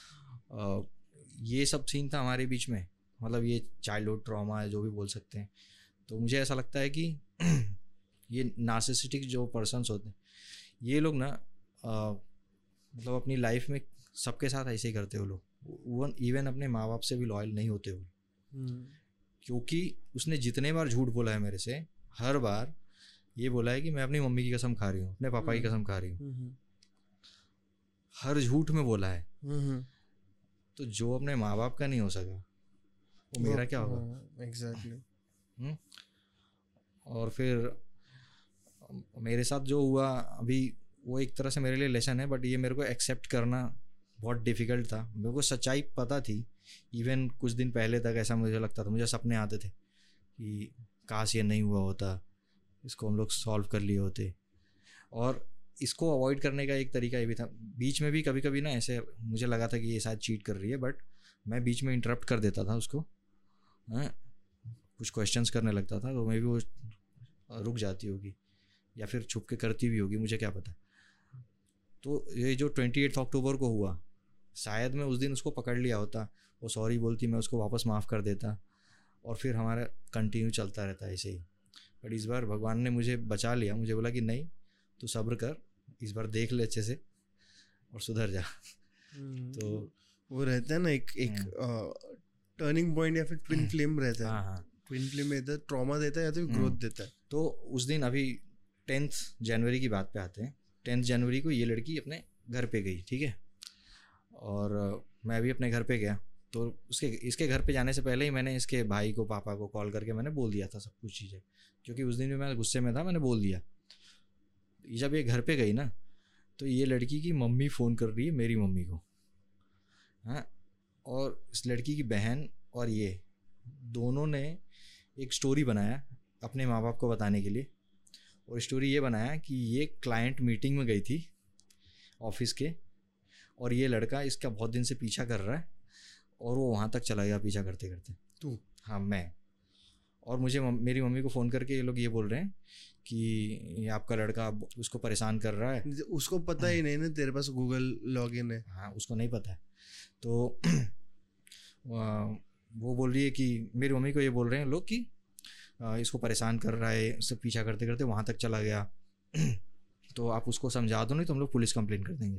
ये सब सीन था हमारे बीच में, मतलब ये चाइल्डहुड ट्रॉमा है जो भी बोल सकते हैं। तो मुझे ऐसा लगता है कि ये नार्सिसिस्टिक जो पर्सन्स होते हैं ये लोग ना मतलब अपनी लाइफ में सबके साथ ऐसे ही करते हो लोग, इवन अपने माँ बाप से भी लॉयल नहीं होते हो। क्योंकि उसने जितने बार झूठ बोला है मेरे से, हर बार ये बोला है कि मैं अपनी मम्मी की कसम खा रही हूँ, अपने पापा की कसम खा रही हूँ। हर झूठ में बोला है। तो जो अपने माँ बाप का नहीं हो सका वो मेरा क्या होगा? एग्जैक्टली। और फिर मेरे साथ जो हुआ अभी वो एक तरह से मेरे लिए लेसन है, बट ये मेरे को एक्सेप्ट करना बहुत डिफ़िकल्ट था। मेरे को सच्चाई पता थी, इवन कुछ दिन पहले तक ऐसा मुझे लगता था, मुझे सपने आते थे कि काश ये नहीं हुआ होता, इसको हम लोग सॉल्व कर लिए होते। और इसको अवॉइड करने का एक तरीका ये भी था, बीच में भी कभी कभी ना ऐसे मुझे लगा था कि ये शायद चीट कर रही है, बट मैं बीच में इंटरप्ट कर देता था उसको, कुछ क्वेश्चंस करने लगता था, तो मे भी वो रुक जाती होगी या फिर छुप के करती भी होगी, मुझे क्या पता। तो ये जो 28 अक्टूबर को हुआ, शायद मैं उस दिन उसको पकड़ लिया होता, वो सॉरी बोलती, मैं उसको वापस माफ़ कर देता और फिर हमारा कंटिन्यू चलता रहता ऐसे ही। बट इस बार भगवान ने मुझे बचा लिया, मुझे बोला कि नहीं तू सब्र कर, इस बार देख ले अच्छे से और सुधर जा। तो वो रहता है ना एक टर्निंग पॉइंट या फिर ट्विन फ्लेम रहता है। हाँ, ट्विन फ्लेम में इधर ट्रॉमा देता है या तो ग्रोथ देता है। तो उस दिन अभी 10 जनवरी की बात पे आते हैं। 10 जनवरी को ये लड़की अपने घर पे गई, ठीक है, और मैं भी अपने घर पे गया। तो इसके घर पे जाने से पहले ही मैंने इसके भाई को, पापा को कॉल करके मैंने बोल दिया था सब कुछ चीज़ें, क्योंकि उस दिन भी मैं गुस्से में था, मैंने बोल दिया। जब ये घर पे गई ना, तो ये लड़की की मम्मी फ़ोन कर रही है मेरी मम्मी को, हाँ, और इस लड़की की बहन और ये दोनों ने एक स्टोरी बनाया अपने माँ बाप को बताने के लिए। और स्टोरी ये बनाया कि ये क्लाइंट मीटिंग में गई थी ऑफिस के, और ये लड़का इसका बहुत दिन से पीछा कर रहा है, और वो वहाँ तक चला गया पीछा करते करते। तू? हाँ, मैं। और मुझे मेरी मम्मी को फ़ोन करके ये लोग ये बोल रहे हैं कि ये आपका लड़का उसको परेशान कर रहा है। उसको पता ही नहीं ना तेरे पास गूगल लॉगिन है। हाँ, उसको नहीं पता है। तो वो बोल रही है कि मेरी मम्मी को ये बोल रहे हैं लोग कि इसको परेशान कर रहा है, उससे पीछा करते करते वहाँ तक चला गया, तो आप उसको समझा दो, नहीं तो हम लोग पुलिस कंप्लेन कर देंगे।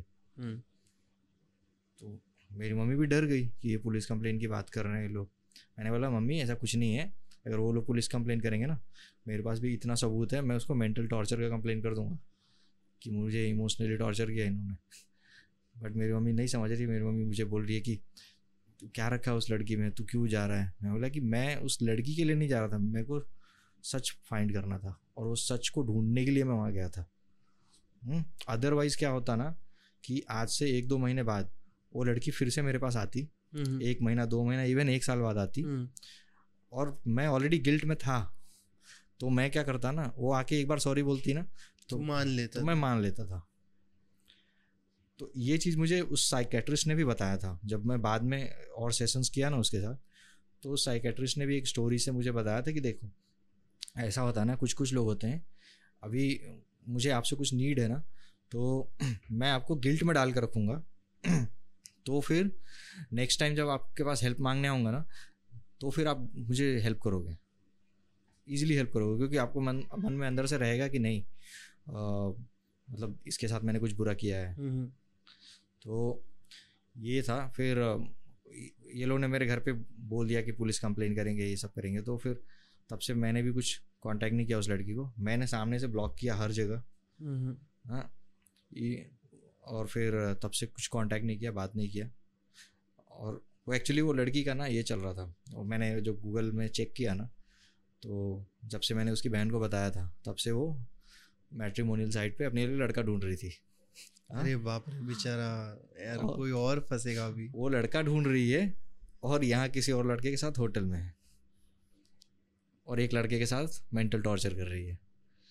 तो मेरी मम्मी भी डर गई कि ये पुलिस कंप्लेन की बात कर रहे हैं ये लोग। मैंने बोला मम्मी ऐसा कुछ नहीं है, अगर वो लोग पुलिस कंप्लेन करेंगे ना, मेरे पास भी इतना सबूत है, मैं उसको मेंटल टॉर्चर का कंप्लेन कर दूंगा कि मुझे इमोशनली टॉर्चर किया इन्होंने। बट मेरी मम्मी नहीं समझ रही। मेरी मम्मी मुझे बोल रही है कि तू क्या रखा है उस लड़की में, तू क्यों जा रहा है। मैं बोला कि मैं उस लड़की के लिए नहीं जा रहा था, मेरे को सच फाइंड करना था, और उस सच को ढूंढने के लिए मैं वहाँ गया था। अदरवाइज़ क्या होता ना कि आज से 1-2 महीने बाद वो लड़की फिर से मेरे पास आती, 1 महीना 2 महीना इवन 1 साल बाद आती, और मैं ऑलरेडी गिल्ट में था। तो मैं क्या करता ना, वो आके एक बार सॉरी बोलती ना तो मान लेता, तो मैं मान लेता था। तो ये चीज़ मुझे उस साइकेट्रिस्ट ने भी बताया था, जब मैं बाद में और सेशंस किया ना उसके साथ, तो उस साइकेट्रिस्ट ने भी एक स्टोरी से मुझे बताया था कि देखो ऐसा होता है ना, कुछ कुछ लोग होते हैं, अभी मुझे आपसे कुछ नीड है ना, तो मैं आपको गिल्ट में डाल कर रखूँगा, तो फिर नेक्स्ट टाइम जब आपके पास हेल्प मांगने आऊँगा ना, तो फिर आप मुझे हेल्प करोगे, ईजिली हेल्प करोगे, क्योंकि आपको मन में अंदर से रहेगा कि नहीं मतलब इसके साथ मैंने कुछ बुरा किया है। तो ये था। फिर ये लोग ने मेरे घर पे बोल दिया कि पुलिस कंप्लेन करेंगे, ये सब करेंगे। तो फिर तब से मैंने भी कुछ कांटेक्ट नहीं किया उस लड़की को, मैंने सामने से ब्लॉक किया हर जगह। हाँ, ये और फिर तब से कुछ कांटेक्ट नहीं किया, बात नहीं किया। और वो एक्चुअली वो लड़की का ना ये चल रहा था, और मैंने जो गूगल में चेक किया ना, तो जब से मैंने उसकी बहन को बताया था तब से वो मैट्रिमोनियल साइट पे अपने लिए लड़का ढूंढ रही थी। अरे बाप रे, बेचारा यार, कोई और फंसेगा अभी। वो लड़का ढूंढ रही है और यहाँ किसी और लड़के के साथ होटल में है, और एक लड़के के साथ मेंटल टॉर्चर कर रही है।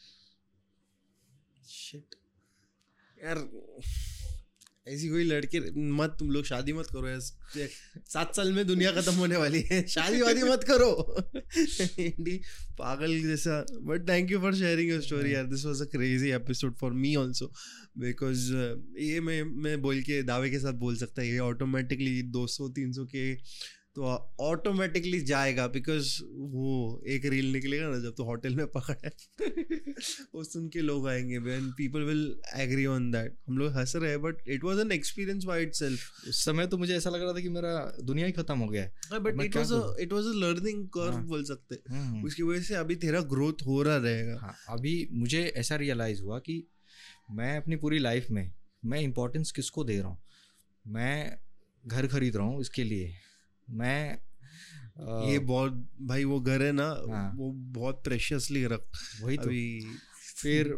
शिट यार, ऐसी कोई लड़की मत, तुम लोग शादी मत करो यार, 7 साल में दुनिया खत्म होने वाली है, शादी वादी मत करो। पागल जैसा। But thank you for sharing your story यार, this was a crazy episode for me also, because ये मैं बोल के दावे के साथ बोल सकता है, ये ऑटोमेटिकली 200-300 के तो ऑटोमेटिकली जाएगा, बिकॉज वो एक रील निकलेगा ना जब तो होटल में पकड़ा है वो सुन के लोग आएंगे and people will agree on that. हम लोग हंस रहे हैं but it was an experience by itself. उस समय तो मुझे ऐसा लग रहा था कि मेरा दुनिया ही खत्म हो गया है. But it was a learning curve बोल सकते. उसकी वजह से अभी तेरा ग्रोथ हो रहा रहेगा. हाँ, अभी मुझे ऐसा रियलाइज हुआ कि मैं अपनी पूरी लाइफ में मैं इम्पोर्टेंस किसको दे रहा हूँ. मैं घर खरीद रहा हूँ इसके लिए. मैं ये बहुत भाई वो घर है ना, हाँ, वो बहुत प्रेशियसली रख. वही तो. फिर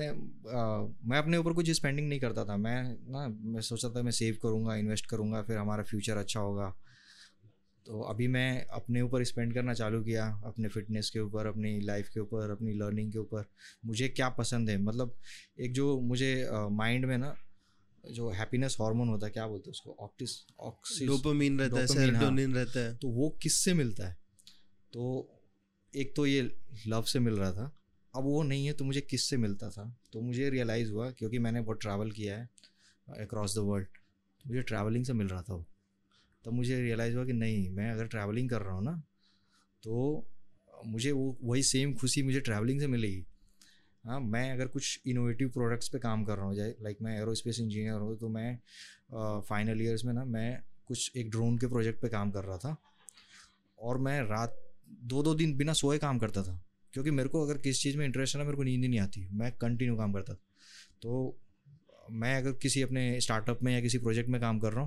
मैं अपने ऊपर कुछ स्पेंडिंग नहीं करता था. मैं सोचता था मैं सेव करूँगा, इन्वेस्ट करूँगा, फिर हमारा फ्यूचर अच्छा होगा. तो अभी मैं अपने ऊपर स्पेंड करना चालू किया, अपने फिटनेस के ऊपर, अपनी लाइफ के ऊपर, अपनी लर्निंग के ऊपर. मुझे क्या पसंद है, मतलब एक जो मुझे माइंड में ना जो हैप्पीनेस हार्मोन होता है, क्या बोलते हैं उसको, डोपामिन रहता है, सेरोटोनिन रहता है. तो वो किससे मिलता है. तो एक तो ये लव से मिल रहा था. अब वो नहीं है तो मुझे किससे मिलता था. तो मुझे रियलाइज़ हुआ, क्योंकि मैंने बहुत ट्रैवल किया है अक्रॉस द वर्ल्ड, तो मुझे ट्रैवलिंग से मिल रहा था वो. तब मुझे रियलाइज़ हुआ कि नहीं, मैं अगर ट्रैवलिंग कर रहा हूँ ना तो मुझे वही सेम खुशी मुझे ट्रैवलिंग से मिलेगी. हाँ, मैं अगर कुछ इनोवेटिव प्रोडक्ट्स पे काम कर रहा हूँ, जैसे लाइक मैं एरोस्पेस इंजीनियर हूँ, तो मैं फाइनल ईयर्स में ना मैं कुछ एक ड्रोन के प्रोजेक्ट पे काम कर रहा था. और मैं रात 2-2 दिन बिना सोए काम करता था, क्योंकि मेरे को अगर किसी चीज़ में इंटरेस्ट है ना, मेरे को नींद ही नहीं आती, मैं कंटिन्यू काम करता था. तो मैं अगर किसी अपने स्टार्टअप में या किसी प्रोजेक्ट में काम कर रहा हूँ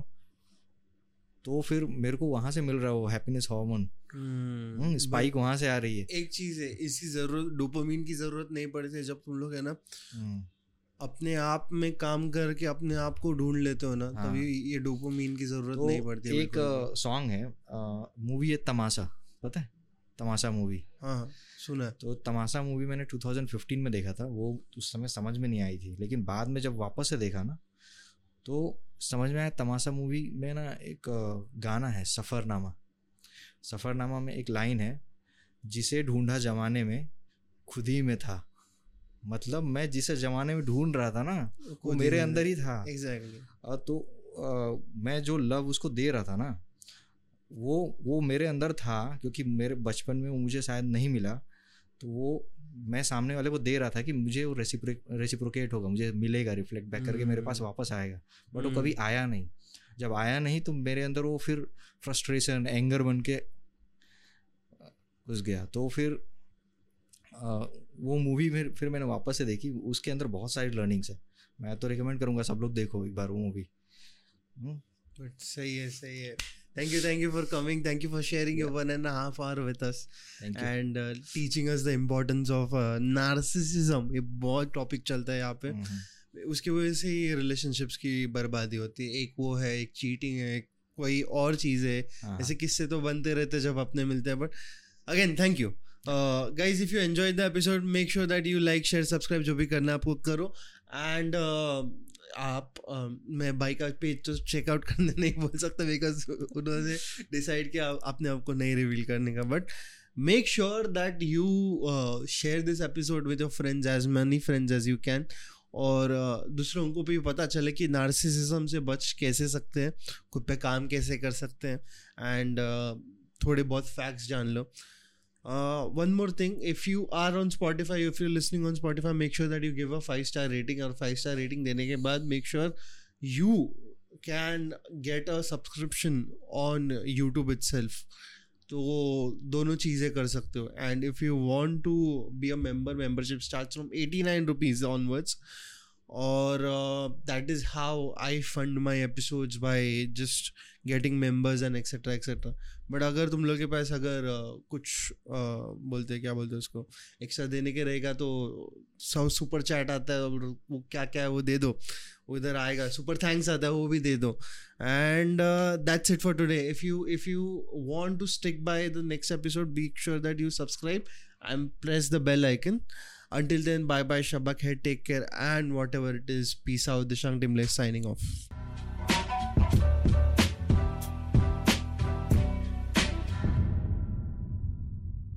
तो फिर मेरे को वहाँ से मिल रहा है वो हैप्पीनेस हार्मोन. स्पाइक वहाँ से आ रही है. एक चीज़ है, इसकी ज़रूरत, डोपामिन की ज़रूरत नहीं पड़ती जब तुम लोग है ना अपने आप में काम करके अपने आप को ढूंढ लेते हो ना, तभी ये डोपामिन की ज़रूरत नहीं पड़ती. एक सॉन्ग है, मूवी है तमाशा, पता है तमाशा मूवी? हाँ सुना. तो तमाशा मूवी मैंने 2015 में देखा था. वो उस समय समझ में नहीं आई थी, लेकिन बाद में जब वापस से देखा ना तो समझ में आया. तमाशा मूवी में ना एक गाना है, सफ़रनामा. सफ़रनामा में एक लाइन है, जिसे ढूंढा ज़माने में खुद ही में था. मतलब मैं जिसे ज़माने में ढूंढ रहा था ना वो मेरे अंदर ही था. एग्जैक्टली. तो मैं जो लव उसको दे रहा था ना वो मेरे अंदर था, क्योंकि मेरे बचपन में वो मुझे शायद नहीं मिला. तो वो मैं सामने वाले को दे रहा था कि मुझे वो रेसिप्रोकेट होगा, मुझे मिलेगा, रिफ्लेक्ट बैक करके मेरे पास वापस आएगा. बट वो कभी आया नहीं. जब आया नहीं तो मेरे अंदर वो फिर फ्रस्ट्रेशन, एंगर बन के घुस गया. तो फिर वो मूवी फिर मैंने वापस से देखी. उसके अंदर बहुत सारी लर्निंग्स है. मैं तो रिकमेंड करूँगा सब लोग देखो एक बार वो मूवी. बट सही है. Thank you for coming. Thank you for sharing your 1.5 hour with us. Thank you. And teaching us the importance of narcissism. ये बहुत टॉपिक चलता है यहाँ पे. उसकी वजह से ही रिलेशनशिप्स की बर्बादी होती है. एक वो है, एक चीटिंग है, एक कोई और चीज़ है. ऐसे किस्से तो बनते रहते जब अपने मिलते हैं. But again thank you guys. If you enjoyed the episode, make sure that you like, share, subscribe, जो भी करना है आपको करो. And आप मैं भाई का पेज तो चेकआउट करने नहीं बोल सकता, बिकॉज उन्होंने डिसाइड किया अपने आप को नहीं रिवील करने का. But make sure that you share this episode with your friends, as many friends as you can. और दूसरों को भी पता चले कि नार्सिसिज्म से बच कैसे सकते हैं, खुद पे काम कैसे कर सकते हैं. एंड थोड़े बहुत फैक्ट्स जान लो. One more thing, if you are on Spotify, if you're listening on Spotify, make sure that you give a 5-star rating. और 5-star rating देने के बाद make sure you can get a subscription on YouTube itself. तो दोनों चीज़ें कर सकते हो. And if you want to be a member, membership starts from 89 rupees onwards. और that is how I fund my episodes, by just getting members and etc. But अगर तुम लोग के पास अगर कुछ क्या बोलते हैं उसको, एक्स्ट्रा देने के रहेगा तो सब सुपर चैट आता है, वो क्या है वो दे दो, उधर आएगा. सुपर थैंक्स आता है, वो भी दे दो. And that's it for today. If you want to stick by the next episode, be sure that you subscribe and press the bell icon. Until then, bye bye, Shabak hai, take care, and whatever it is, peace out. Dishang Dimle signing off.